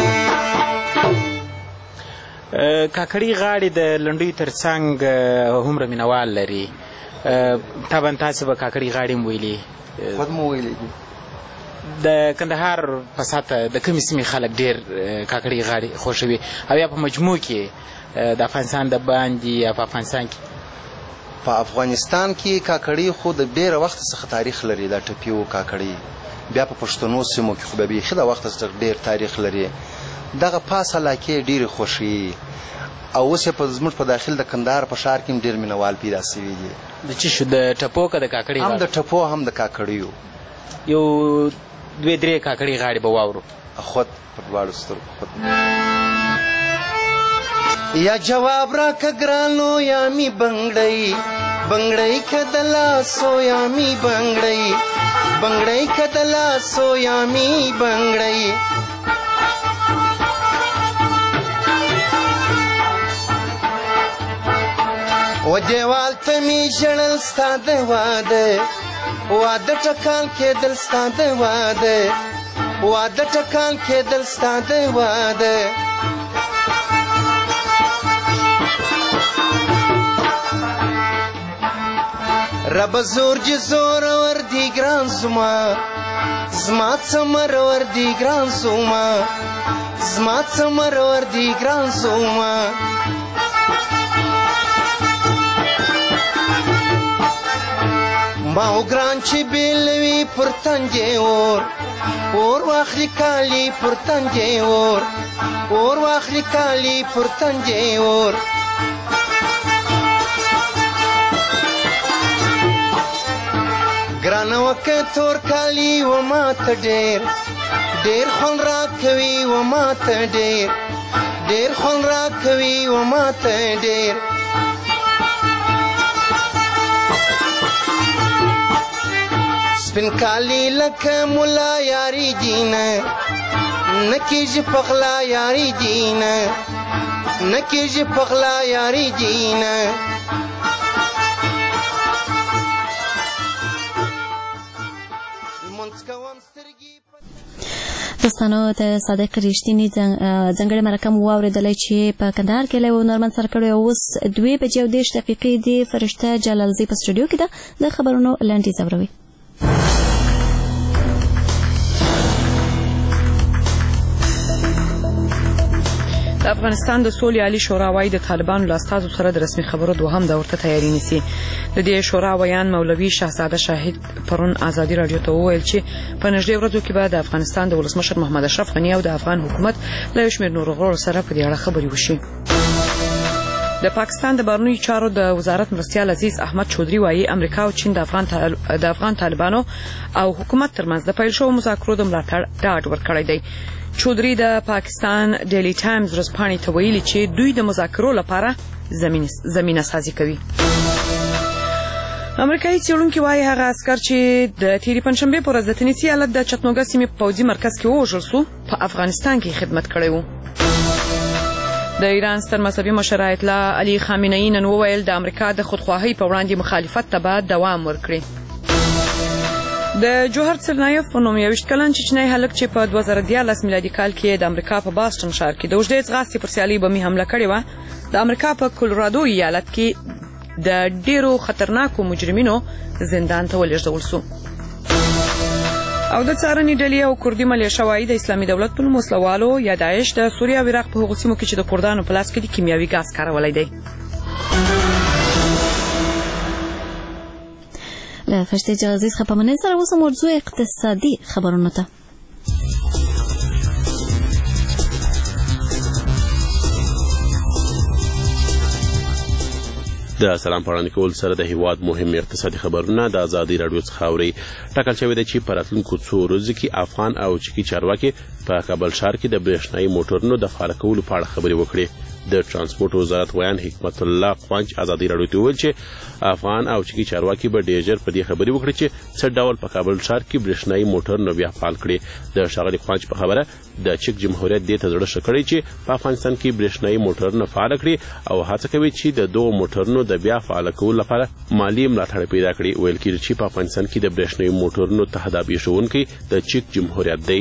کاکړي غاړې د لنډیو تر څنګ هومره مینوال لري طبعا تاسې به کاکړي غاړې هم ویلي خود مو ویلي دي د کندهار په ساته د کومې سیمې خلک ډېر کاکړي غاړې خوښوي او یا په مجموع کې د افغانستان د باندې یا په افغانستان کې په افغانستان کې کاکړي خو د ډېره وخت څخه تاریخ لري دا ټپي و کاکړي بیا په پښتنو سیمو کې خو به بیخي د وخت څخه ډېر تاریخ لري دغه پاس علاقې ډېرې خوښي او اوس یې زموږ په داخل د کندهار په ښار کې هم ډېر مینوال پیدا سوي دي د څه شو د ټپو که د کاکړي هم د ټپو هم د کاکړیو یو دوې درې کاکړي غاړې به واورو خود په دواړو سترګو خود یا جواب را کګرانو یا می بنگړی بنگړی کدلا سو یا می بنگړی بنگړی کدلا سو یا می بنگړی و دیوال ته می ژړل ستا د واده واده ټکان کېدل ستا د واده واده ټکان کېدل ستا د واده رب زور جی زور ور دی ګران سوما زما څمر ور دی ګران سوما زما څمر ور دی ګران سوما ما او ګران چې بیلوي پر تنجې اور واخلي کالي پر تنجې اور واخلي کالي پر تنجې ګران وکه تور کالي و ماته ډېر خون را کوي و ماته ډېر خون را کوي و ماته ډېر سپین کالی لکه مولا یاری جینا نکیج پخلا یاری جینا نکیج پخلا یاری جینا دوستانو د صادق رښتینی ځانګړې مرکه مو واورېدله چې په کندهار کې له نورمن سره کړی اوس 2:30 دي فرشته جلالزی په سټوډیو کې ده د خبرونو لنډیز اوروي د افغانستان د سولې عالی شورا وايي د طالبانو له استازو سره د رسمي خبرو دوهم دور ته تیاری نیسي. د دې شورا ویان مولوي شهزاده شاهد پرون ازادي رادیو ته وویل چې په نږدې ورځو کې به د افغانستان د ولسمشر محمد اشرف غنی او د افغان حکومت له یو شمېر نورو غړو سره په دې اړه خبرې وشي. د پاکستان د بهرنیو چارو د وزارت مرستیال عزیز احمد چودري وايي امریکا او چین د افغان طالبانو او حکومت ترمنځ د پیل شوو مذاکرو د ملاتړ ډاډ ورکړی دی. چودري د پاکستان ډیلی ټایمز ورځپاڼې ته ویلي چې دوی د مذاکرو لپاره زمینه سازي کوي. امریکایي څېړونکي وايي هغه عسکر چې د تیرې پنجشنبې په ورځ د تونسي ایالت د چتنوګا سیمې په پوځي مرکز کې ووژل سو په افغانستان کې خدمت کړی و. د ایران ستر مذهبي مشر آیت الله علي خامنه‌ای نن وویل د امریکا د خودخواهۍ په وړاندې مخالفت ته به دوام ورکړي. د جوهر سرنایف په نوم 21 کلن چچنی هلک چې په 2014 میلادي کال کې د امریکا په باستون ښار کې د اوږدې ځغاستې پر سیالۍ بمي حمله کړې وه د امریکا په کولورادو ایالت کې د ډیرو خطرناکو مجرمینو زندان ته ولېږدول سو. او د څارنې ډلې او کردي ملیشه وايي د اسلامي دولت په نوم وسلوالو یا داعش د سوریه او عراق په هغو سیمو کې چې د کردانو په لاس کې د کیمیاوي ګاز کارولی دی. له فرشته جلالزی څخه په منځ سره اوس موضوع اقتصادي خبرونه ته. د سلام پاڼې کول سره د هیواد مهم اقتصادي خبرونه د ازادي رادیو څخه اوري. ټاکل شوی دی چې په راتلونکو څو ورځو کې افغان او چکی چارواکي په کابل ښار کې د برېښنایي موټرونو د فعال کولو په اړه خبرې وکړي. د ترانسپورت وزارت ویان حکمت الله خوانچ ازادي رادیو ته وویل چې افغان او چکی چارواکي به ډېر ژر په دې خبرې وکړي چې څه ډول په کابل ښار کې برېښنایي موټرونه بیا فعال کړي. د ښاغلي خوانچ په خبره د چک جمهوریت دې ته زړه ښه کړی چې په افغانستان کې برېښنایي موټرونه فعال کړي او هڅه کوي چې د دغو موټرونو د بیا فعال کولو لپاره مالي ملاتړ پیدا کړي. ویل کېږي چې په افغانستان کې د برېښنایي موټرونو تهداب ایښودونکی د چک جمهوریت دی.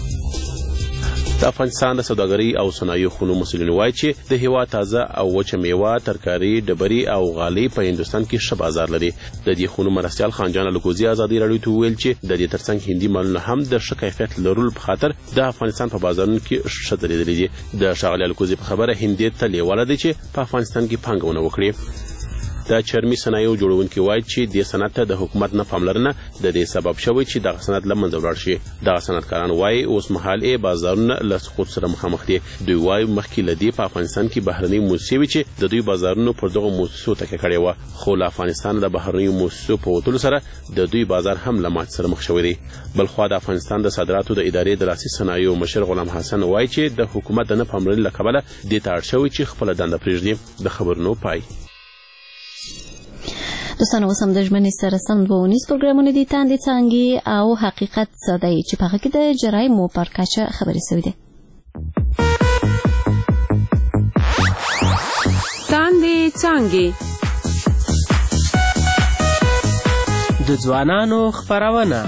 د افغانستان د سوداګرۍ او صنایعو خونو مسؤلین وایي چې د هیواد تازه او وچه میوه، ترکاري، ډبرې او غالۍ په هندوستان کې ښه بازار لري. د دې خونو مرستیال خانجان الکوزي ازادي رادیو ته وویل چې د دې ترڅنګ هندي مالونه هم د ښه کیفیت لرلو په خاطر د افغانستان په بازارونو کې ښه درېدلي دي. د ښاغلي الکوزي په خبره هندي ته لیواله دی چې په افغانستان کې پانګونه وکړي. د چرمي صنایعو جوړونکي وایي چې دې صنعت ته د حکومت نه پاملرنه د دې سبب شوی چې دغه صنعت له منځه ولاړ شي. دغه صنعتکاران وایي اوس مهال بازارونه له سقوط سره مخامخ دي. دوی وایي مخکې له دې په افغانستان کې بهرنۍ موسسې وې چې د دوی بازارونو پر دغو موسسو تکیه کړې وه، خو له افغانستان د بهرنیو موسسو په وتلو سره د دوی بازار هم له ماتې سره مخ شوی دی. بلخوا د افغانستان د صادراتو د ادارې د لاسي صنایعو مشر غلام حسن وایي چې د حکومت د نه پاملرنې له کبله دې ته اړ شوی چې خپله دنده پرېږدي. د خبرونو پای. دوستانو اوس هم د ژمنې سره سم 2 پروګرامونه دي، تاندې څانګې او حقیقت ساده چې په هغه کې د جرایم پر کچه خبرې شوې دي. تاندې څانګې د ځوانانو خپرونه،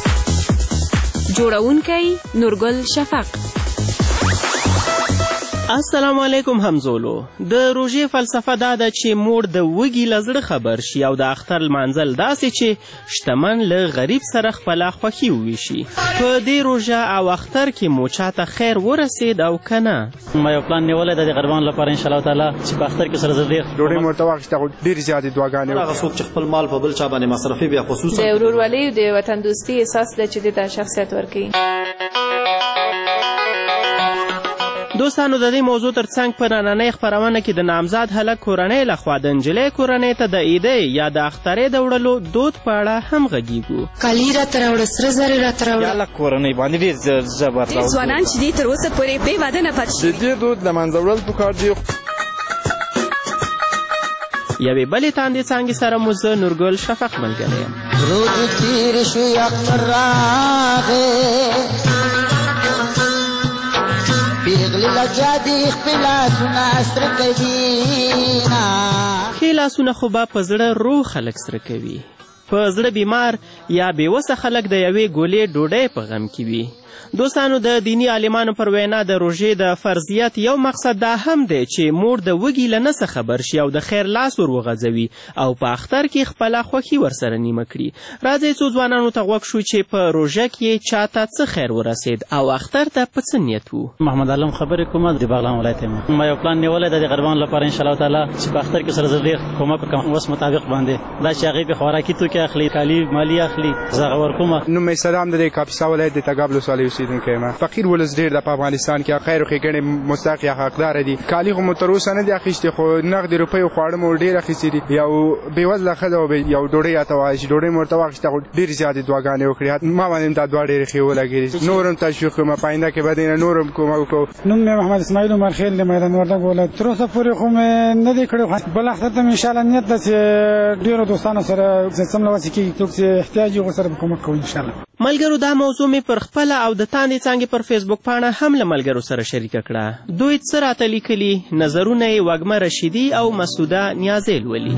جوړونکی نورګل شفق، السلام علیکم همزولو. د روژې فلسفه دا ده چې موړ د وږي له زړه خبر شي او د اختر لمانځل داسې چې شتمن له غریب سره خپله خوښي وویشي. په دې روژه او اختر کې مو چاته خیر ورسید او که نه؟ ما یو پلان نیولی ده د غریبانو لپاره انشاءالله تعالی چې په اختر کې سره زه ډېر ډوډۍ مو ورته واخیسته خو ډېرې زیاتې دعاګانې هغه څوک چې خپل مال په بل چا باندې مصرفي بیا خصوصا د ورورولۍ د وطن دوستي احساس ده چې دې ته شخصیت ورکوي. دوستانو د دې موضوع تر څنګ په نننۍ خپرونه کې د نامزاد هلک کورنۍ لخوا د نجلۍ کورنۍ ته د عیدۍ یا د اخترۍ د وړلو دود په اړه هم غږیږو. کالي راته راوړه، سره زر راته راوړه. یا له کورنۍ باندې ډېر زبردست ځوانان چې دي تر اوسه پورې بې واده نه پاتې شوي. د دې دود له منځه وړل پکار دي. یوې بلې تاندې څانګې سره مو زه نورګل شفق ملګری یم. روز تیر شو اختر راغی پیغلی لجادی خپلاتونه سره کوي نه. ښې لاسونه خو به په زړه روغ خلک سره کوي. په زړه بیمار یا بېوسه خلک د یوې ګولې ډوډۍ په غم کې وي. دوستانو د دینی عالمانو پر وینا د روژې د فرضیت یو مقصد دا هم دی چې مور د وږي له نسه خبر شي او د خیر لاس ور وغځوي او په اختر کې خپله خوښي ورسره نیمه کړي. راځئ څو ځوانانو ته غوږ شو چې په روژه کې چاته څه خیر ورسید او اختر ته په څه نیت و. محمد علم خبرې کومه د بغلان ولایت یم. ما یو پلان نیولی ده د غریبانو لپاره انشاءالله تعالی چې په اختر کې سره زه ډېر کومک وکړم وس مطابق باندې دا چې هغوی پې خوراکي توکي اخلي، کالي مالي اخلي، زه هغه ورکومه. نوم مې سلام د کاپیسا ولایت د تګاب ولسوالۍ اوسېدونکی یم. فقیر ولس ډېر د په افغانستان کې خیر او ښېګڼې مستحق یا حقداره دي. کالي خو مو تر اوسه نه دي اخیستې خو نغدې روپیو خواړه مو ډېر اخیستي دي. یو بېوزله ښځه وه یو ډوډۍ راته وایي چې ډوډۍ مو ورته واخیسته خو ډېرې زیاتې دعاګانې وکړې. ما باندې هم دا دوه ډېرې ښې ولګېدې. نور هم تشویق کوم په آینده کې به دې نه نور هم کومک وکړو. نوم مې محمد اسماعیل عمر خیل د میدان وردګ ولایت. تر اوسه پورې خو مې نه دی کړی بل اختر ته مې انشاءالله نیت ده چې ډېرو دوستانو سره څومره وسې کېږي څوک چې احتیاج یې ورسره به کومک کوو انشاءالله. ملګرو دا موضوع مې پر خپله او د تاندې څانګې پر فیسبوک پاڼه هم له ملګرو سره شریکه کړه. دوی څه راته لیکلي، نظرونه یې وږمه رشیدي او مسعوده نیازی لولي.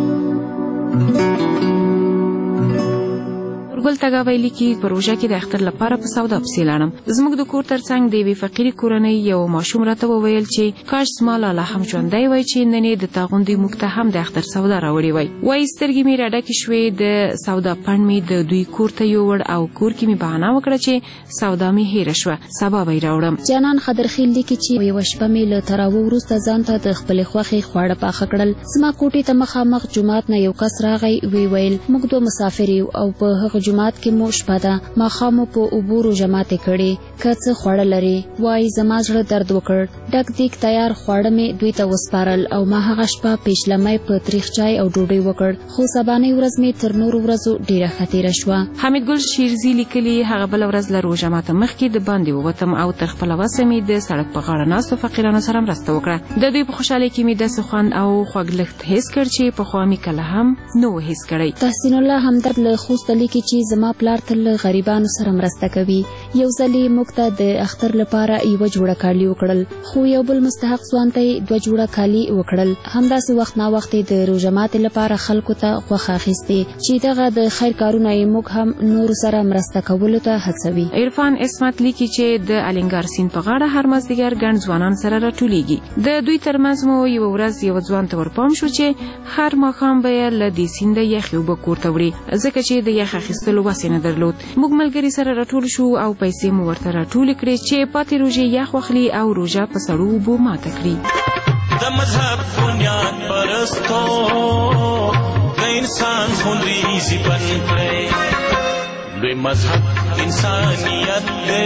ګل تګا ویلي کې په روژه کې د اختر لپاره په سودا پسې لاړم. زموږ د کور ترڅنګ د یوې فقیرې کورنۍ یو ماشوم راته وویل چې کاش زما لالا هم ژوندی وای چې نن یې د تا غوندې موږ ته هم د اختر سودا راوړې وای. وایي سترګې مې راډکې شوې، د سودا پڼ مې د دوی کور ته یووړ او کور کې مې بهانه وکړه چې سودا مې هېره شوه، سبا به یې راوړم. جانان خضرخیل لیکي چې یوه شپه مې له تراوه وروسته ځان ته د خپلې خوښې خواړه پاخه کړل. زما کوټې ته مخامخ جومات نه یو کس راغی، ویې ویل موږ دوه مسافر یو او په هغه جومات کې مو شپه ده، ماښامو په اوبو روژه ماتې کړې، که څه خواړه لرې. وایي زما زړه درد وکړ. ډک دیګ تیار خواړه مې دوی ته وسپارل او ما هغه شپه پیشلمی په تریخ چای او ډوډۍ وکړ. خو سبانۍ ورځ مې تر نورو ورځو ډېره ښه تېره شوه. حمید ګل شیرزي لیکلي هغه بله ورځ له روژه ماته مخکې د باندې ووتم او تر خپله وسه مې د سړک په غاړه ناستو فقیرانو سره مرسته وکړه. د دوی په خوشحالۍ کې مې داسې خوند او خوږلښت حس کړ چې پخوا مې کله هم نه و حس کړی. تحسین الله همدرد له خوست لیکي چې زما پلار تل له غریبانو سره مرسته کوي. یو ځل یې موږ ته د اختر لپاره یوه جوړه کالي وکړل، خو یو بل مستحق ځوان ته یې 2 جوړه کالي وکړل. همداسې وخت ناوخت یې د روژه ماتې لپاره خلکو ته غوښه اخیستې چې دغه د خیر کارونه یې موږ هم نورو سره مرسته کولو ته هڅوي. عرفان اسمت لیکي چې د الینګار سیند په غاړه هر مازدیګر ګڼ ځوانان سره راټولیږي. د دوی ترمنځ مو یوه ورځ یو ځوان ته ورپام شو چې هر ماښام به یې له دې سینده یخې اوبه کور ته وړي، ځکه چې د یخ اخیستلو وس یې نه درلود. موږ ملګري سره راټول شو او پیسې مو ورته راټولې کړې چې پاتې روژې یخ واخلي او روژه په سړو اوبو ماته کړي. د مذهب بنیاد پرستو د انسان خوندریزي بن کړئ، لوی مذهب انسانیت دی،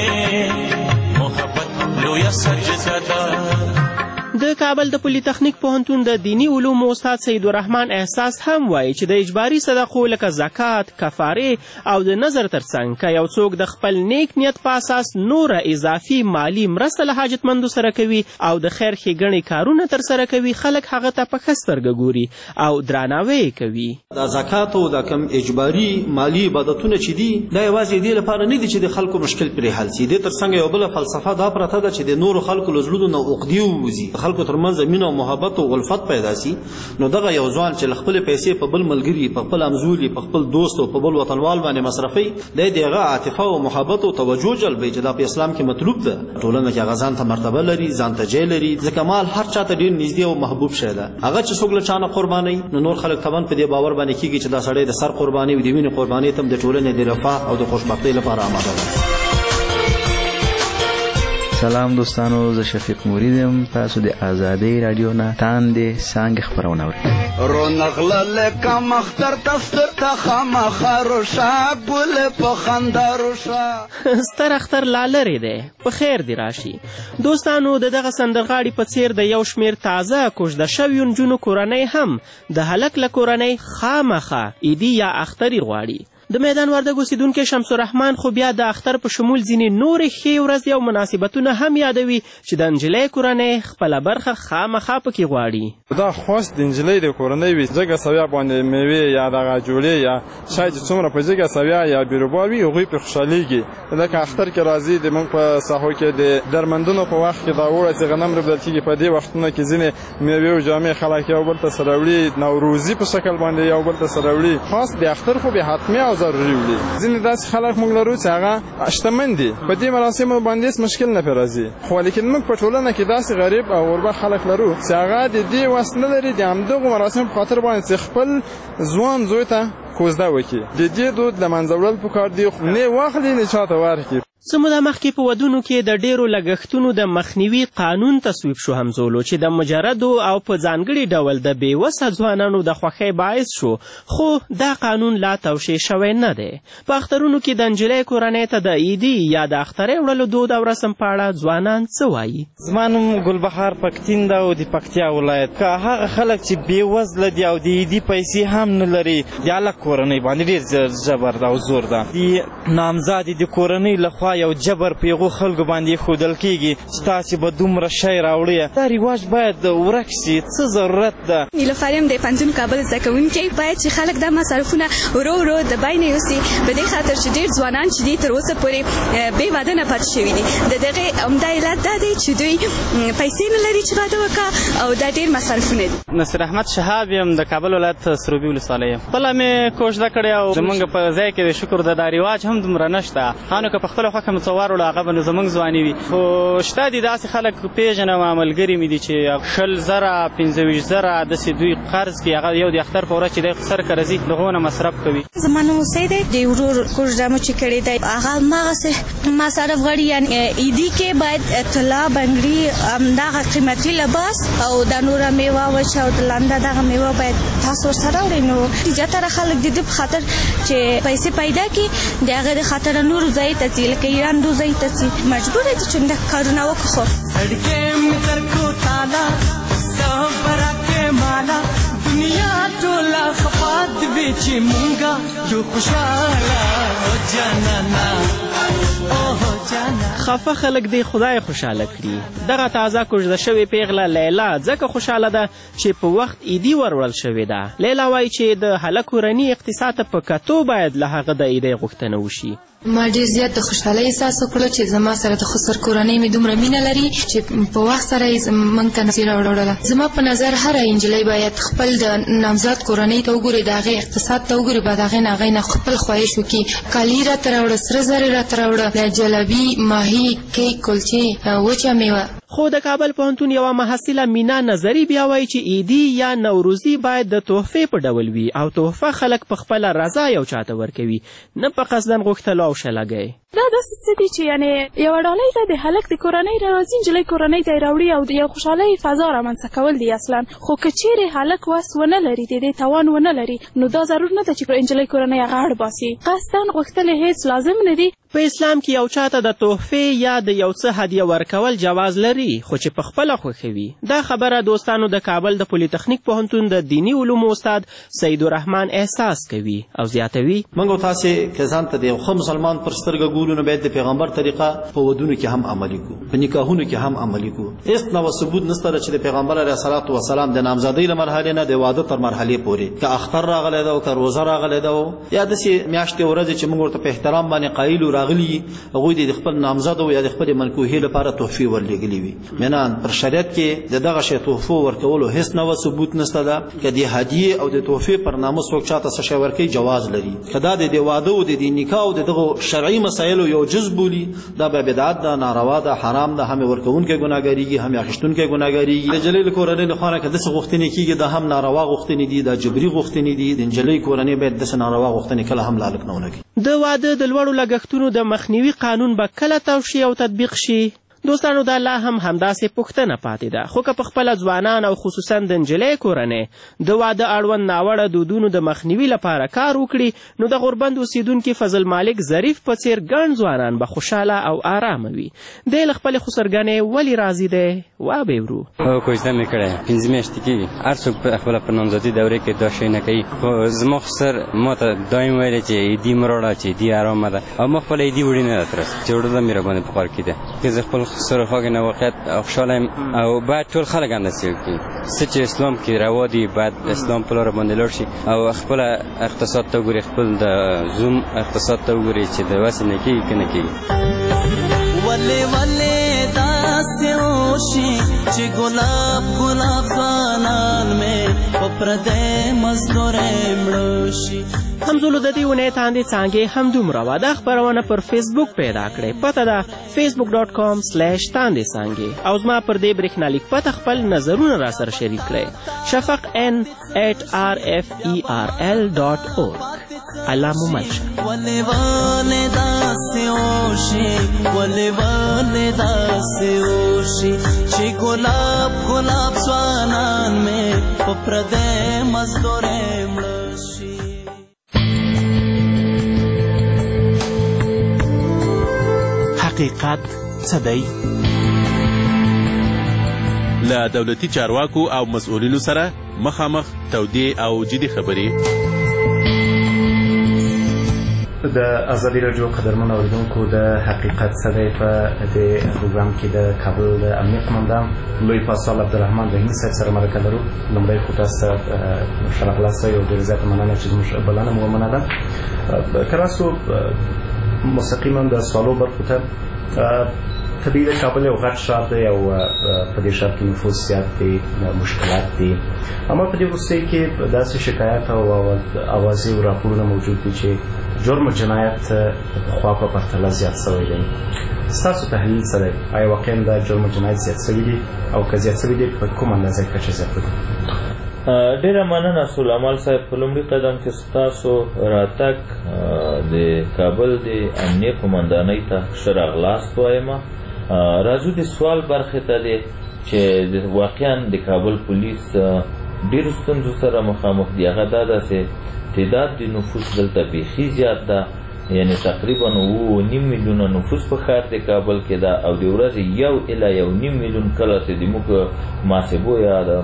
محبت لویه سجده ده. د کابل د پولی تخنیک پوهنتون د دینی علومو استاد سید الرحمن احساس هم وایي چې د اجباري صدقو لکه زکات، کفارې او د نظر ترڅنګ که یو څوک د خپل نیک نیت په اساس نوره اضافي مالی مرسته له حاجتمندو سره کوي او د خیر ښېګڼې کارونه ترسره کوي، خلک هغه ته په ښه سترګه ګوري او درناوی یې کوي. دا زکات او دا کم اجباري مالی عبادتونه چې دي دا یوازې دې لپاره نه دي چې د خلکو مشکل پرې حل شي. دې ترڅنګ یو بله فلسفه دا پرته ده چې د نورو خلکو له زړونو نه عقدې ووځي، خلکو خلکو ترمنځ مینه او محبت او الفت پیدا سي نو دغه یو ځوان چې خپل پیسې په بل ملګری په خپل امزولي په خپل دوست او په بل وطنوال باندې مصرفي د دغه عاطفه او محبت او توجه جلبوي چې د اسلام کې مطلوب ده. ټولنه کې هغه ځان ته مرتبه لري، ځان ته ځای لري، ځکه مال هر چاته ډیر نږدې او محبوب شی ده. هغه چې څوک له چانه قرباني نو نور خلک طبعا په دې باور باندې کیږي چې دا سړی د سر قرباني او د وینې قرباني تم د ټولنې د رفاه او د خوشبختۍ لپاره آماده ده. سلام دوستانو، زه شفیق مرید یم. تاسو د آزادۍ رادیو نه تاندې څانګې خپرونه ورکوي. رونق لکه مختر تفتر ته خامخا روشه ګل په خندا روشه. ستر اختر لا لرې دی، په خیر دې راشي. دوستانو، د دغه سندرغاړي په څیر د یو شمېر تازه کوژده شویو نجونو کورنۍ هم د هلک له کورنۍ خامخا عیدي یا اختري غواړي. د میدان وردګ اوسیدونکی شمس الرحمن خو بیا د اختر په شمول ځینې نورې ښې ورځې او مناسبتونه هم یادوي چې د نجلۍ کورنۍ خپله برخه خامخا پکې غواړي. دا خاص د نجلۍ د کورنۍ وي، ځکه سویا باندې میوې یا دغه جوړې یا شاید چې څومره په ځکه سویا یا بیروبار وي هغوی پرې خوشحالېږي. لکه اختر کې راځي د موږ په ساحو کې د درمندونو په وخت کې دا اوړه چې غنم ربدل کېږي، په دې وختونو کې ځینې میوې او جامې خلک یو بل ته سره وړي، نوروزي په شکل باندې یو بل ته سره وړي. خاص د اختر خو بیا حتمي او ضروري وي. ځینې داسې خلک موږ لرو چې هغه شتمن دي، په دې مراسمو باندې هېڅ مشکل نه پرې راځي. خو لیکن موږ په ټولنه کې داسې غریب او غربه خلک لرو چې هغه د دې وس نه لري د همدغو مراسمو په خاطر باندې چې خپل ځوان زوی ته کوزده وکړي. د دې دود له منځه وړل پکار دي، نه واخلي نه چاته ورکړي. څه موده مخکې په ودونو کې د ډیرو لګښتونو د مخنیوي قانون تصویب شو همزولو چې د مجردو او په ځانګړي ډول د بېوسه ځوانانو د خوښۍ باعث شو، خو دا قانون لا توشیح شوی نه دی. په اخترونو کې د نجلۍ کورنۍ ته د عیدي یا د اخترۍ وړلو دود او رسم په اړه ځوانان څه وایي؟ زما نوم ګلبهار پکتین ده او د پکتیا ولایت. که هغه خلک چې بېوزله دي او د عیدي پیسې هم نه لري، د هلک کورنۍ باندې ډېر جبر ده او زور ده. د نامزادې د کورنۍ لخوا یو جبر په هغو خلکو باندې ښودل کېږي چې تاسې به دومره شی راوړئ. دا رواج باید ورک شي. څه ضرورت ده؟ نیلوفر یم د پنځم کابل زده کوونکی. باید چې خلک دا مصرفونه ورو ورو د بین یوسي، په دې خاطر چې ډېر ځوانان چې دي تر اوسه پورې بې واده نه پاتې شوي دي. د دغې عمده علت دا دی چې دوی پیسې نه لري چې واده وکړه او دا ډېر مصرفونه دي. نصیر احمد شهاب یم، د کابل ولایت سروبي ولسوالۍ یم. خپله مې کوژده کړې او زموږ په ځای کې د شکر د دا رواج هم دومره نشته. هانو که په خپله خوښه مې څه واروړه هغه به نو زموږ ځواني وي. خو شته دي داسې خلک پېژنم، ملګري مې دي چې 20,000 25,000 داسې دوی قرض کړي، هغه یو د اختر په ورځ چې دی سر که راځي د هغو نه مصرف کوي. زما نوم حسین دی. د ورور کوژده مو چې کړې دی هغه هماغسې مصرف غواړي. یعنې عیدي کې باید طلا، بنګړي، همدغه قیمتي لباس او د نوره میوه وچه او د لنده دغه میوه باید تاسو ورسره وړئ. نو زیاتره خلک د دې په خاطر چې پیسې پیدا کړي د هغې د خاطره نورو ځایو ته ځي، لکه ایران ډو ځایو ته ځي. مجبور دي چې دا کارونه وکړو. سړکې مې تر کوتاله صبره کې مالا دنیا ټوله خفا دوي چې مونږه یو خوشحاله او جانانا او جانا. خفه خلک دی خدای خوشحاله کړي. دغه تازه کوژده شوې پیغله لیلا ځکه خوشحاله ده چې په وخت عیدي وروړل شوې ده. لیلا وایي چې د هلک کورني اقتصاد ته په کتو باید له هغه د عیدۍ غوښتنه وشي. ما ډېر زیات د خوشحالۍ احساس وکړو چې زما سره د خسر کورنۍ مې دومره مینه لري چې په وخت سره یې موږ ته نصیحت راوړله. زما په نظر هره نجلۍ باید خپل د نامزاد کورنۍ ته وګوري، د هغې اقتصاد ته وګوري، باید هغې نه هغې نه خپل خواهش وکړي. کالي راته راوړه، سره زرې راته راوړه، جلبي، ماهي، کیک، کلچې، وچه میوه. خو د کابل پوهنتون یوه محصله مینا نظري بیا وایي چې عیدي یا نوروزي باید د تحفې په ډول وي او تحفه خلک په خپله رضا یو چاته ورکوي، نه په قصدن غوښتلو او شلګۍ. دا داسې څه دي چې یعنې یوه ډالۍ ته د هلک د کورنۍ راځي، نجلۍ کورنۍ ته یې راوړي او د یو خوشحالۍ فضا رامنځته کول دي اصلا. خو که چیرې هلک وس ونه لري، د دې توان ونه لري، نو دا ضرور نه ده چې نجلۍ کورنۍ هغه اړ باسي. قصدن غوښتلې هېڅ لازم نه دي. په اسلام کې یو چاته د تحفې یا د یو څه هدیه ورکول جواز لري، خو چې په خپله خوښوي. دا خبره دوستانو د کابل د پولیتخنیک پوهنتون د دیني علومو استاد سید الرحمن احساس کوي او زیاتوي. موږ او تاسې که ځان ته د یو ښه مسلمان پر سترګه ګورو، نو باید د پیغمبر طریقه په ودونو کې هم عملي کړو، په نکاحونو کې هم عملي کړو. هېڅ نوی ثبوت نشته چې د پیغمبر علیه الصلاة والسلام د نامزادۍ له مرحلې نه د واده تر مرحلې پورې که اختر راغلی ده او که روزه راغلی ده یا داسې میاشتې ورځې چې موږ ورته په احترام باندې قایل راغلي هغوی د خپل نامزد او یا د خپل منکوحې لپاره تحفې ورلېږلې وي منان پر شریعت کې د دغه شی تحفو ورکولو هیڅ نوع ثبوت نشته ده که د هدیې او د تحفې پر نامه څوک چاته څه شی ورکوي جواز لري که دا د واده او د نکاح او د دغو شرعي مسایلو یو جز بولي دا به بدعت ده ناروا ده حرام ده هم ورکوونکی ګناهګاریږي هم اخیستونکی ګناهګاریږي د نجلۍ له کورنۍ له خوا نه که داسې غوښتنې کېږي دا هم ناروا غوښتنې دي دا جبري غوښتنې دي د نجلۍ کورنۍ باید داسې ناروا غوښتنې کله هم لالک نه ونه کړي. د واده د لوړو لګښتونو د مخنیوي قانون به کله توشي او تطبیق شي؟ دوستانو دا لا هم همداسې پوښتنه پاتې ده خو که په خپله ځوانان او خصوصا د نجلۍ کورنۍ د واده اړوند ناوړه دودونو د مخنیوي لپاره کار وکړي نو د غوربند اوسیدونکي فضل مالک ظریف په څېر ګڼ ځوانان به خوشحاله او آرامه وي. دی له خپلې خسرګنې ولې راضي دی وبې ورو. کوژده مې کړی 5 میاشتې کېږي هر څوک په خپله په نامزدي دورې کې دا شی نه کوي خو زما خسر ما ته دایم ویلی چې عیدي مه راوړه چې عیدي ارامه ده او ما خپله عیدي وړي نه ده تر اوسه چې وړله مې راباندې په خوار کېده که زه خپل سره خواږه نه واقعیت خوشحاله یم او باید ټول خلک همداسې وکړي څه چې اسلام کې روا دي باید اسلام په لاره باندې لاړ شي او خپله اقتصاد ته وګوري خپل د زوم اقتصاد ته وګوري چې د وسې نه کېږي که نه کېږي. ولې ولې داسې وشي چې ګلاب ګلاب ځوانان مې په پردی مزدورۍ مړه شي. همزولو د دې اونۍ تاندې څانګې همدومره وه دا خپرونه پر فیسبوک پیدا کړئ پته ده facebook.com/تاندې څانګې او زما پر دې برېښنالیک پته خپل نظرونه راسره شریک کړئ shafaqn@rferl.org. الله مو مل شه. ولې ولې داسې وشي ولې ولې داسې وشي چې ګلاب ګلاب ځوانان مې په پردی مزدورۍ مړه شي. حقیقت څه دی؟ له دولتي چارواکو او مسؤلینو سره مخامخ تودې او جدي خبرې. د ازادي راډیو قدرمن اوریدونکو د حقیقت څه دی په دې پروګرام کې د کابل د امنیه قمندان لوی پاسوال عبدالرحمن رحیمي صاحب سره مرکه لرو. لومړی خو تاسو ته ښه راغلاست او ډېره زیاته مننه چې زموږ بلنه مو ومنله. که راسو مستقیما د سوالو برخو ته طبیعي د کابل یو غټ ښار دی او په دې ښار کې نفوس زیات دی مشکلات دي اما په دې وروستیو کې داسې شکایات او اوازې او راپورونه موجود دي چې جرم و جنایت پخوا په پرتله زیات شوی دی. ستاسو تحلیل څه دی؟ آیا واقعا دا جرم و جنایت زیات شوي دي او که زیات شوي دي په کوم اندازه کچه زیات دي؟ ډیره مننه سلیمان صاحب. په لومړي قدم کې ستاسو راتګ د کابل د امنیه قمندانۍ ته ښه راغلاست وایم. راځو د سوال برخې ته دی چې واقعا د کابل پولیس ډېرو ستونزو سره مخامخ دي. هغه دا ده چې تعداد د نفوس دلته بیخي زیات ده یعنی تقریبا 9.5 میلیونه نفوس په ښار د کابل کې ده او د ورځې 1.5 میلیون کله چې د موږ محاسبو یا د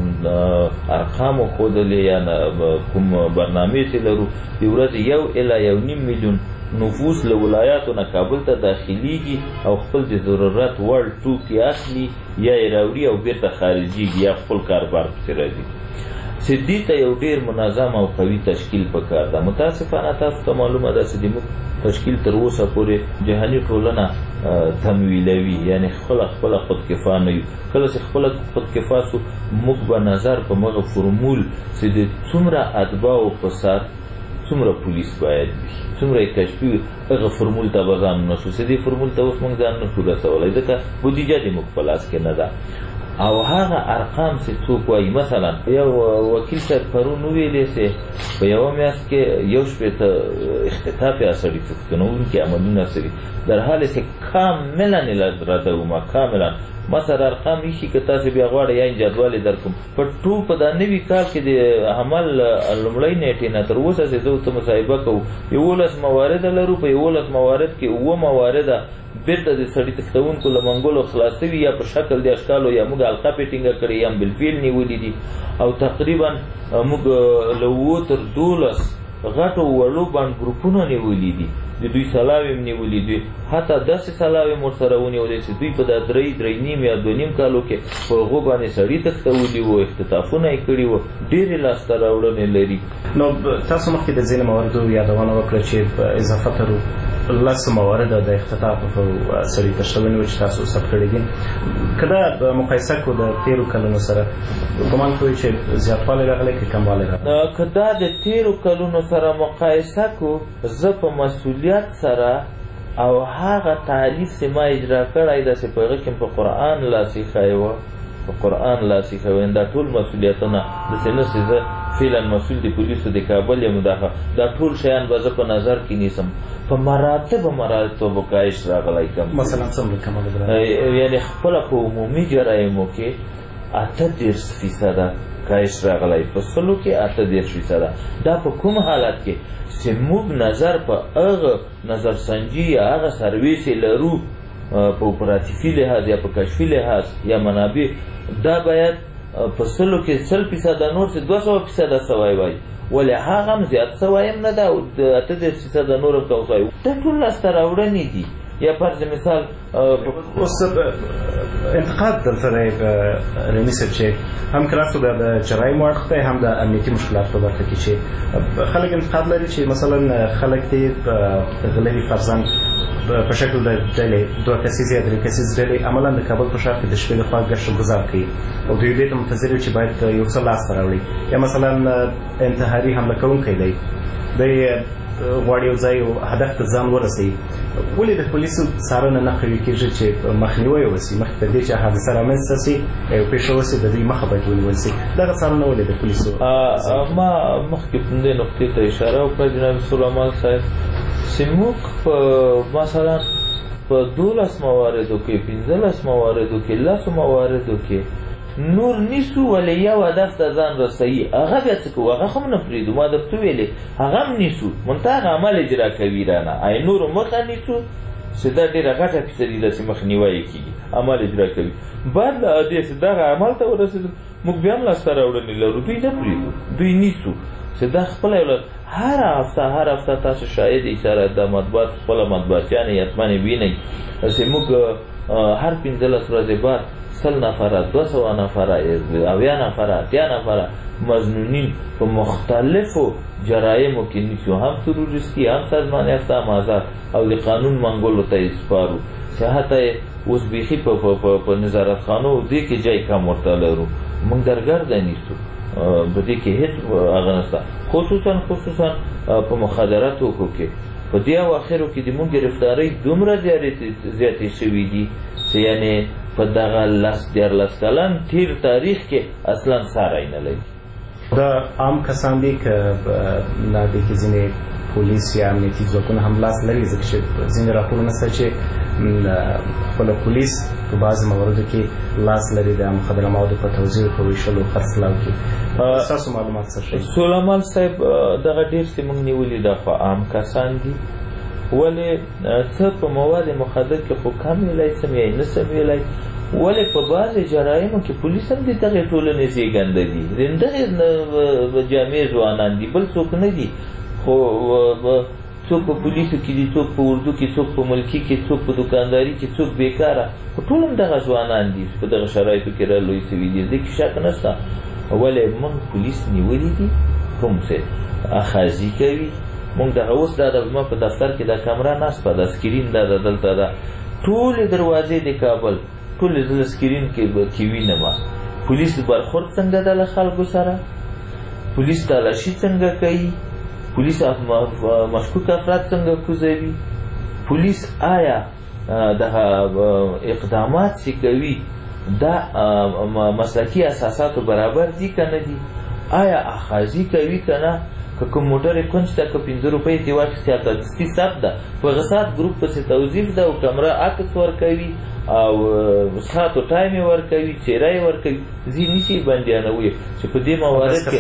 ارقامو ښودلې یا کوم برنامې چې لرو د ورځې 1.5 میلیون نفوس له ولایاتو نه کابل ته داخلیږي او خپل د ضرورت وړ توکي اخلي یا یې راوړي او بیرته خارجېږي یا خپل کاروبار پسې راځي. چې دې ته یو ډېر منظم او قوي تشکیل پکار ده. متاسفانه تاسو ته معلومه ده چې د موږ تشکیل تر اوسه پورې جهاني ټولنه تمویلوي یعنی خپله خودکفا نه یو. کله چې خپله خودکفا سو موږ به نظر په مغه فرمول چې د څومره اتباعو په سر څومره پولیس باید وي څومره یې کشفي وي هغه فرمول ته به ځان نشو چې دې فرمول ته اوس موږ ځان نشو رسولی ځکه بودیجه د موږ په لاس کې نه ده او هغه ارقام چې څوک وایي مثلا یو وکیل صاحب پرون وویلې چې په یوه میاشت کې 1.8 اختطاف یا سړي څښتنوونکي عملونه سوي در حال چې کاملا ردومه کاملا ما سره ارقام ایښي که تاسې بیا غواړئ یا جدول یې درکړم په دا نوي کال کې د عمل لومړۍ نیټې نه تر اوسه چې زه ورته مصاحبه کوو 11 موارد لرو په 11 موارد کې 7 موارده بیرته د سړي تښتوونکو له منګولو خلاص شوي یا په شکل د اشکالو یا موږ حلقه پې ټینګه کړې یا بالفعل نیولي دي او تقریبا موږ له 7 تر 12 غټو وړو باندې ګروپونه نیولي دي د دوی سلاوې هم نیولي دي حتی داسې سلاوې هم ورسره ونیولې چې دوی په دا 3 یا 2.5 کالو کې په هغو باندې سړي تښتولي وو اختطافونه یې کړي وو ډېرې لاسته راوړنې لري. نو تاسو مخکې د ځینې مواردو یادونه وکړه چې اضافه ترو لسو موارد د اختطاف سړي ته شوي وو چې تاسو ثبت کړي دي. که دا مقایسه کړو د تېرو کلونو سره ګمان کوئ چې زیاتوالی راغلی که کموالی راغلی؟ که دا د تېرو کلونو سره مقایسه کړو، زه په مسؤلیت سره او هغه تعلیف چې ما اجرا کړی داسې په هغه کې په قرآن لاس ایښی وه، په قرآن لاس ایښی وه. دا ټول مسؤلیتونه داسې نه چې زه فعلا مسؤول د پولیسو د کابل یم، دا ټول شیان به زه په نظر کې نیسم. په مراتبو کاهش راغلی کم. مثلا څومره کموالی؟ یعنې خپله په عمومي جرایمو کې 38% کاهش راغلی، په سلو کې 38%. دا په کوم حالت کې چې موږ نظر په هغه نظرسنجي یا هغه سرویس لرو په اپراتیفي لحاظ یا په کشفي لحاظ یا منابع، دا باید په سلو کې 100% نور چې 200% سوی وای، ولې هغه هم زیات سوی هم نه ده او 38% نور هم ته سوی. دا ټول لاسته راوړنې دي. یا فرض مثال اوس انتقاد دلته دی رحیمي صاحب چې هم کلاسو د جرایمو اړخ دی، هم د امنیتي مشکلاتو په برخه کې چې خلک انتقاد لري چې مثلا خلک دې غلوي فرضاً په شکل د ډلې 2 کسیزې یا 3 کسیزې ډلې عملا د کابل په ښار کې د شپې لخوا ګشت ګزار کوي او دوی دې ته منتظر وي چې باید یو څه لاسته راوړي. یا مثلا انتحاري حمله کوونکی دی غواړي یو ځای هدف ته ځان ورسوي، ولې د پولیسو څارنه نه قوي کېږي چې مخنیوی وسي مخکې تر دې چې حادثه رامنځته سي یو پیښه وسي د دې مخه باید ونیول سي؟ دغه څارنه ولې د پولیسو؟ ما مخکې دې نقطې ته اشاره وکړه جناب سلیمان صاحب چې موږ په مثلا په 12 مواردو کې 15 مواردو کې 10 مواردو کې نور نیسو، ولې یو هدف ته ځان رسوي، هغه بیا څه کوو؟ هغه هم نه پرېږدو. ما درته ویلې هغه هم نیسو، منتها هغه عمل اجرا کوي رانه. ای نورو مخه نیسو چې دا ډېره غټه فیصدي داسې مخنیوی یې کېږي، عمل اجرا کوي. بعد له دې چې دغه عمل ته ورسېدو موږ بیا هم لاسته راوړنې لرو، دوی نه پرېږدو، دوی نیسو چې دا خپله یو هر هفته تاسو شاید اشاره د مطبوعات خپله مطبوعاتیانې حتماً وینئ چې موږ هر 15 ورځې بعد 100 نفره 200 نفره 80 نفره 80 نفره مظنونین په مختلفو جرایمو کې نیسو، هم تروریستي، هم سازمان یافته، هم آزاد، او د قانون منګولو ته یې سپارو چې حتی اوس بیخي په نظارتخانو دې کې جای کم ورته لرو. موږ درګرده نیسو، په دې کې هېڅ هغه نشته. خصوصا په مخدره توکو کې په دې اواخرو کې د موږ ګرفتارۍ دومره زیاتې شوي دي چې یعنې په دغه 10-14 کلن تیر تاریخ کې اصلا ساری نه لري. دا عام کسان دي که نه دي کې ځینې پولیس یا امنیتي ځواکونه هم لاس لري، ځکه چې ځینې راپورونه شته چې خپله پولیس په بعضې مواردو کې لاس لري د مخدره موادو په توزیع په ویشلو خرڅلاو کې. ستاسو معلومات څه شي؟ سلیمان صاحب دغه ډېر چې موږ نیولي دا خو عام کسان دي، ولې څه په مواد مخدر کې خو کم ویلی سم یا نه سم ویلی، ولې په بعضې جرایمو کې پولیس هم د دغې ټولنې زېږنده دي، د دغې جامع ځوانان دي، بل څوک نه دي. خو څوک په پولیسو کې دي، څوک په اردو کې، څوک په ملکي کې، څوک په دکانداري کې، څوک بیکاره، خو ټول هم دغه ځوانان دي په دغه شرایطو کې رالوی سوي دي، دې کې شک نشته. ولې موږ پولیس نیولي دي کوم څه اخاذي کوي. موږ دغه اوس دا زما په دفتر کې دا کامره نصبه ده، سکرین دا دلته ده، ټولې دروازې د کابل ټولې زه سکرین کې وینم. پولیس برخورد څنګه ده له خلکو سره، پولیس تالاشي څنګه کوي، پولیس مشکوک افراد څنګه کوزوي، پولیس آیا دغه اقدامات چې کوي دا مسلکي اساساتو برابر دي که نه دي، آیا اخاذي کوي که نه. که کوم موټر یې کونج ته که 15 روپۍ ترې واخېستې هلته دستي ثبت ده، په هغه ساعت ګروپ پسې توظیف ده او کمره عکس ورکوي او ساعت و ټایم یې ورکوي، څېره یې ورکوي، ځي نیسي بندیانوي چې په دې موارد کې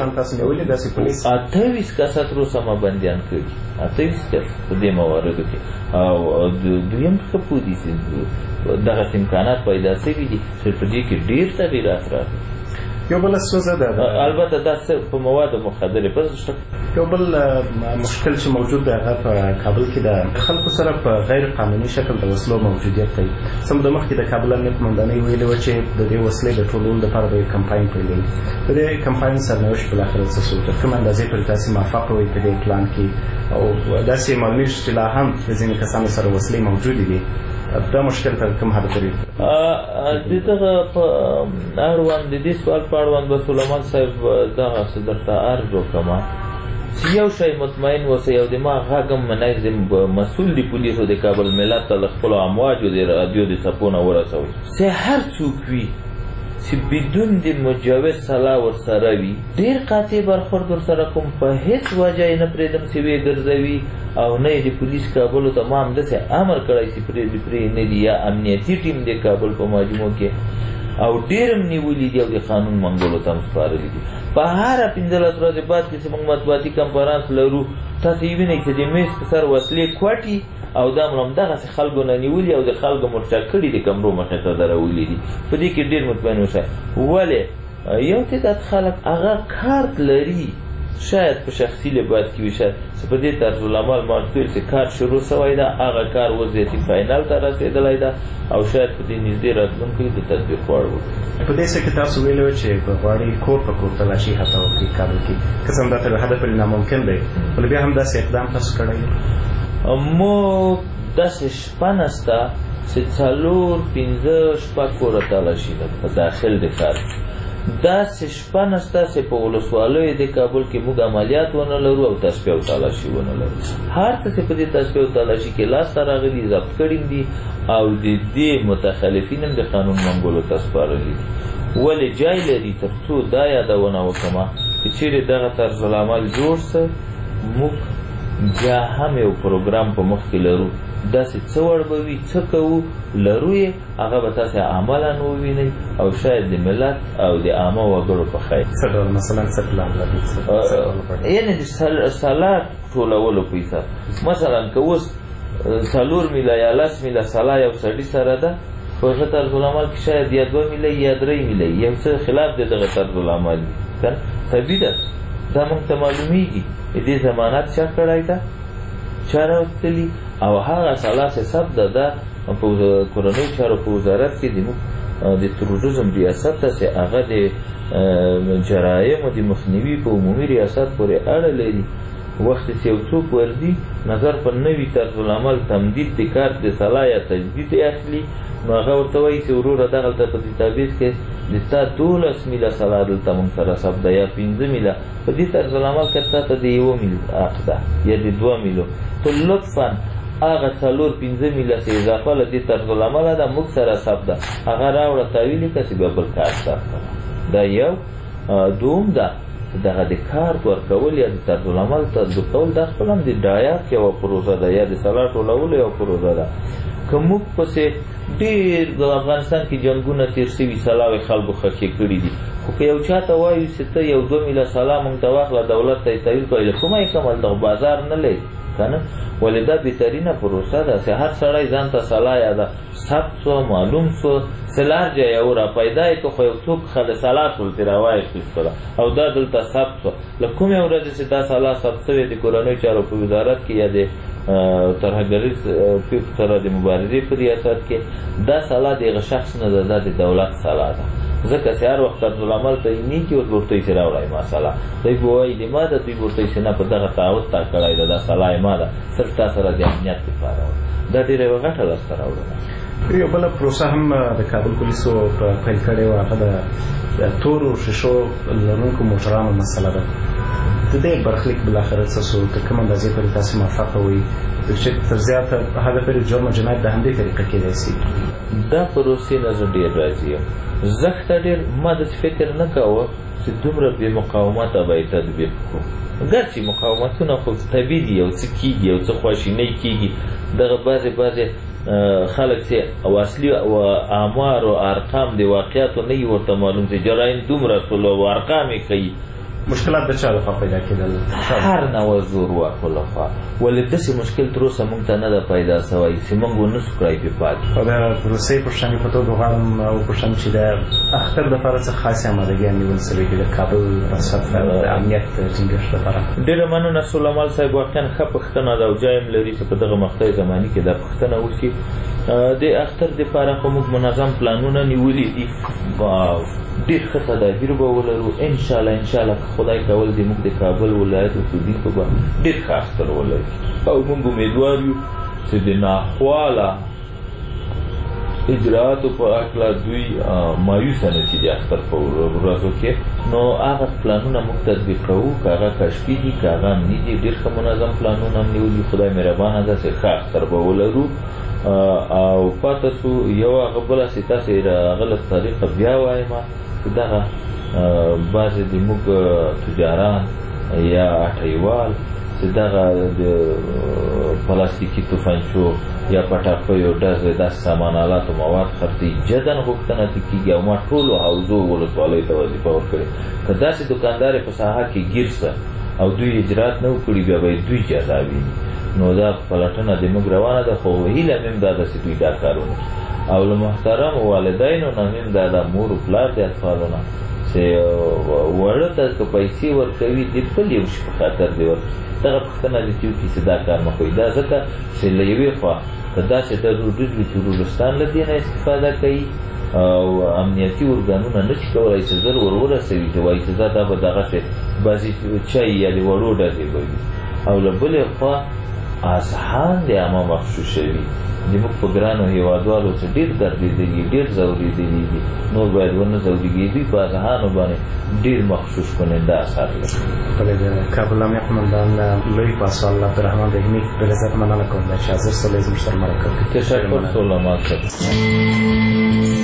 28 کسه تر اوسه ما بندیان کړي، 28 کس په دې مواردو کې. او دویم ښه پوه دي چې دغسې امکانات پیدا شوي دي چې په دې کې ډېر تغیرات راغلي. یو بل ستونزه ده البته دا په مواد مخدره پس یو بل مشکل چې موجود دی هغه په کابل کې د خلکو سره په غیر قانوني شکل د وسلو موجودیت دی. څه موده مخکې د کابل امنیت قمندانۍ ویلي وه چې د دې وسلې د ټولولو لپاره به یې کمپاین پیلوي. د دې کمپاین سرنوشت بالاخره څه شو؟ تر کومه اندازې پورې تاسې موافق وئ په دې پلان کې او داسې معلومېږي چې لا هم د ځینې کسانو سره وسلې موجودې دي؟ دا مشکل تر کوم حد پورې د دغه په اړوند د دې سوال په اړوند به سلیمان صاحب دغسې درته عرض وکړم چې یو شی مطمئن اوسئ او د ما غږ هم منئ د مسؤل د پولیسو د کابل ملت ته له خپلو امواجو د رادیو د څپو نه ورسوئ چې هر څوک وي چې بدون د مجوز سلا ورسره وي ډېر قاطع برخورد ورسره کوم په هېڅ وجه یې نه پرېږدم چې ویې ګرځوي او نه یې د پولیس کابلو ته ما همداسې امر کړی چې پرې نه دي یا امنیتي ټیم د کابل په مجموع کې او ډېر هم نیولي دي او د قانون منګولو ته هم سپارلي دي. په هره 15 ورځې بعد کې چې موږ مطبوعاتي کنفرانس لرو تاسو یې وینئ چې د میز په سر وسلې کوټي او دا هم همدغسې خلکو نه نیولي او د خلکو مرچا کړي د کمرو مخې ته درولي دي. په دې کې ډېر مطمئن اوسئ. ولې یو تعداد خلک هغه کارت لري شاید په شخصي لباس کې وي شاید چې په دې طرزالعمل معتبر چې کار شروع شوی ده هغه کار اوس ذاتي فاینل ته رسېدلی ده او شاید په دې نږدې راتلونکي د تطبیق وړ وکړي. په دې څه کې تاسو ویلي وو چې غواړئ کور په کور تلاشي حتی وکړي کابل کې که څه هم دا تر حده پورې ناممکن دی خو بیا هم داسې اقدام تاسو کړی مو داسې شپه نسته چې 4-5 کوره تلاشي ده په داخل د ښار داسې شپه نسته چې په ولسوالیو د کابل کې موږ عملیات ونه لرو او تصفیه او تلاشي ونه لرو. هر څه چې په دې تصفیه او تلاشي کې لاسته راغلي ضبط کړي دي او د دې متخلفین هم د قانون منګولو ته سپارلي دي. ولې جای لري تر څو دا یادونه وکړمه چې چیرې دغه طرزالعمل جوړ څه موږ بیا هم یو پروګرام په مخ کې لرو داسې څه وړ به وي څه کوو لرو یې هغه به تاسې عملا ووینئ او شاید د ملت او د عامه وګړو په خیر څه ډول مثلا څه پلان لري یعنې د سلا ټولولو په حساب مثلا که اوس 4 میله یا 10 میله سلا یو سړي سره ده په هغه طرزالعمل کې شاید یا 2 میله یا 3 میله یو څه خلاف دی دغه طرزالعمل وي که طبیعي ده دا موږ ته معلومیږي د دې ضمانت چا کړی ده چا راوستلي او هغه سلا چې ثبت ده په کورنیو چارو په وزارت کې زموږ د تروریزم ریاست ته چې هغه د جرایمو د مخنیوي په عمومي ریاست پورې اړه لري وخت چې یو څوک ورځي نظر په نوي طرزالعمل تمدید د کار د سلا یا تجدید اخلي نو هغه ورته وایي چې وروره دغلته په ډیټابیس کې د تا 12 میله سلا دلته موږ سره ثبت ده یا 15 میله په دې طرزالعمل کې تا ته د 1 میل حق ده یا د 2 میلو ته لطفا هغه 4-5 میله چې اضافه له دې طرزالعمل ده موږ سره ثبت ده هغه راوړه تاویل کړه چې بیا بل کار ثبت دا یو دوم ده دغه د کارت ورکول یا د طرزالعمل تطبیقول دا خپل هم د ډایاک یوه پروژه ده یا د سلا ټولولو یوه پروژه ده که موږ پسې ډېر د افغانستان کې جنګونه تېر شوي سلاوې خلکو خښې کړي دي خو که یو چا ته وایو چې ته 1-2 میله سلا موږ ته واخله دولت ته یې تحویل کړی له کومه یې کمل دغه بازار نه لري که نه ولې دا بهترینه پروسه ده چې هر سړی ځان ته سلا یاده ثبت شو معلوم شو سلار جای او را پیدا یې که خو یو څوک خله سلا شول ترې راوایستله او دا دلته ثبت شو له کومې ورځې چې دا سلا ثبت شوې د کورنیو چارو په وزارت کې یا د ترهګریز پیپ سره د مبارزې په ریاست کې دا سلا د هغه شخص نه ده دا د دولت سلا ده ځکه چې هر وخت طرزالعمل ته یې نیکي ورته ورته چې راوړی ما سلا دوی به وایي د ما ده دوی به ورته چې نه په دغه تعهد تا کړی ده دا سلا یې ما ده صرف تا سره د امنیت لپاره دا ډېره یوه غټه لاسته راوړنه. یو بله پروسه هم د کابل پولیسو پیل کړې وه هغه د تورو شیشو لرونکو موټرانو مسله ده. د دې برخلیک بالاخره څه شو تر کومه اندازې پورې تاسو موافقه وئ چې تر زیاته هغه پورې جرم او جنایت د همدې طریقه کېدای شي؟ دا پروسې نه زه ډېر راضي یم زښته ډېر ما داسې فکر نه کوه چې دومره بې مقاومته به یې تطبیق کړو ګرچې مقاومتونه خو طبیعي دي یو څه کېږي یو څه خواشینۍ کېږي دغه بعضې خلک چې اصلي اعمار او ارقام د واقعیاتو نه وي ورته معلوم چې جرایم دومره سول او ارقام یې ښیي مشکلات د چا لخوا پیدا کېدل؟ هر نوع زورواکو لخوا. ولې داسې مشکل تر اوسه موږ ته نه ده پیدا سوی چې موږ ونسو کړی پرې پاتې. خو د روسۍ پوښتنې په توګه غواړم وپوښتم چې د اختر دپاره څه خاصې امادګیان نیول سوي دي د کابل ریاست د امنیت ټینګښت لپاره؟ ډېره مننه سلیمان صاحب، واقعا ښه پوښتنه ده او جای هم لري چې په دغه مقطع زماني کې دا پوښتنه وشي. د اختر دپاره خو موږ منظم پلانونه نیولي دي، ډېر ښه تدابیر به ولرو انشاءالله که خدای کول دي موږ د کابل ولایت اوسېدونکو به ډېر ښه اختر ولري او موږ امیدوار یو چې د ناخواله اجراءاتو په هکله دوی مایوسه نه شي د اختر په ورځو کې. نو هغه پلانونه موږ تطبیق کوو، که هغه کشفي دي که هغه امني دي. ډېر ښه منظم پلانونه هم نیولي، خدای مهربانه ده چې ښه اختر به ولرو. او پاته سو یو هغه بله چې تاسې هغه له طریقه بیا وایم چې دغه بعضې د موږ تجاران یا اټیوال چې دغه د پلاستیکي توفنچو یا پټاکیو ډزې داسې سامان آلات و مواد خرڅوي جدن غوښتنه ترې کېږي او ما ټولو حوزو ولسوالیو ته وظیفه ورکړې. که داسې دوکاندار په ساحه کې ګیر شه او دوی اجرات نه وکړي بیا به دوی جزا ویني. نو دا پلټنه د موږ روانه ده، خو هیله مې هم دا ده چې دوی دا کارونه او له محترمو والدینو نه مې هم دا د مور و پلار د اطفالو نه چې وړه ته که پیسې ورکوي د بل یو شي په خاطر دې ورکړي. دغه پوښتنه دې چې وکړي چې دا کار مه کوئ. دا ځکه چې له یوې خوا که داسې ډزو ډز وي چې ټورستان له دې نه استفاده کوي او امنیتي ارګانونه نه شي کولی چې زر ورسوي چې وایي چې دا به دغسې بعضې چای یا د وړو ډزې به وي. او له بلې خوا اذهان د عامه مخشوش شوي زموږ په ګرانو هېوادوالو څه ډېر دردېدلي ډېر ځورېدلي دي، نور باید ونه ځورېږي. دوی په اذهانو باندې ډېر مخشوش کننده اثر لري. بله د کابل امنیه قمندان لوی پاسوال عبدالرحمن رحیمي د لذت مننه کوم چې حاضر سولی زموږ سره مرکه وکړي. تشکر سلیمان صاحب.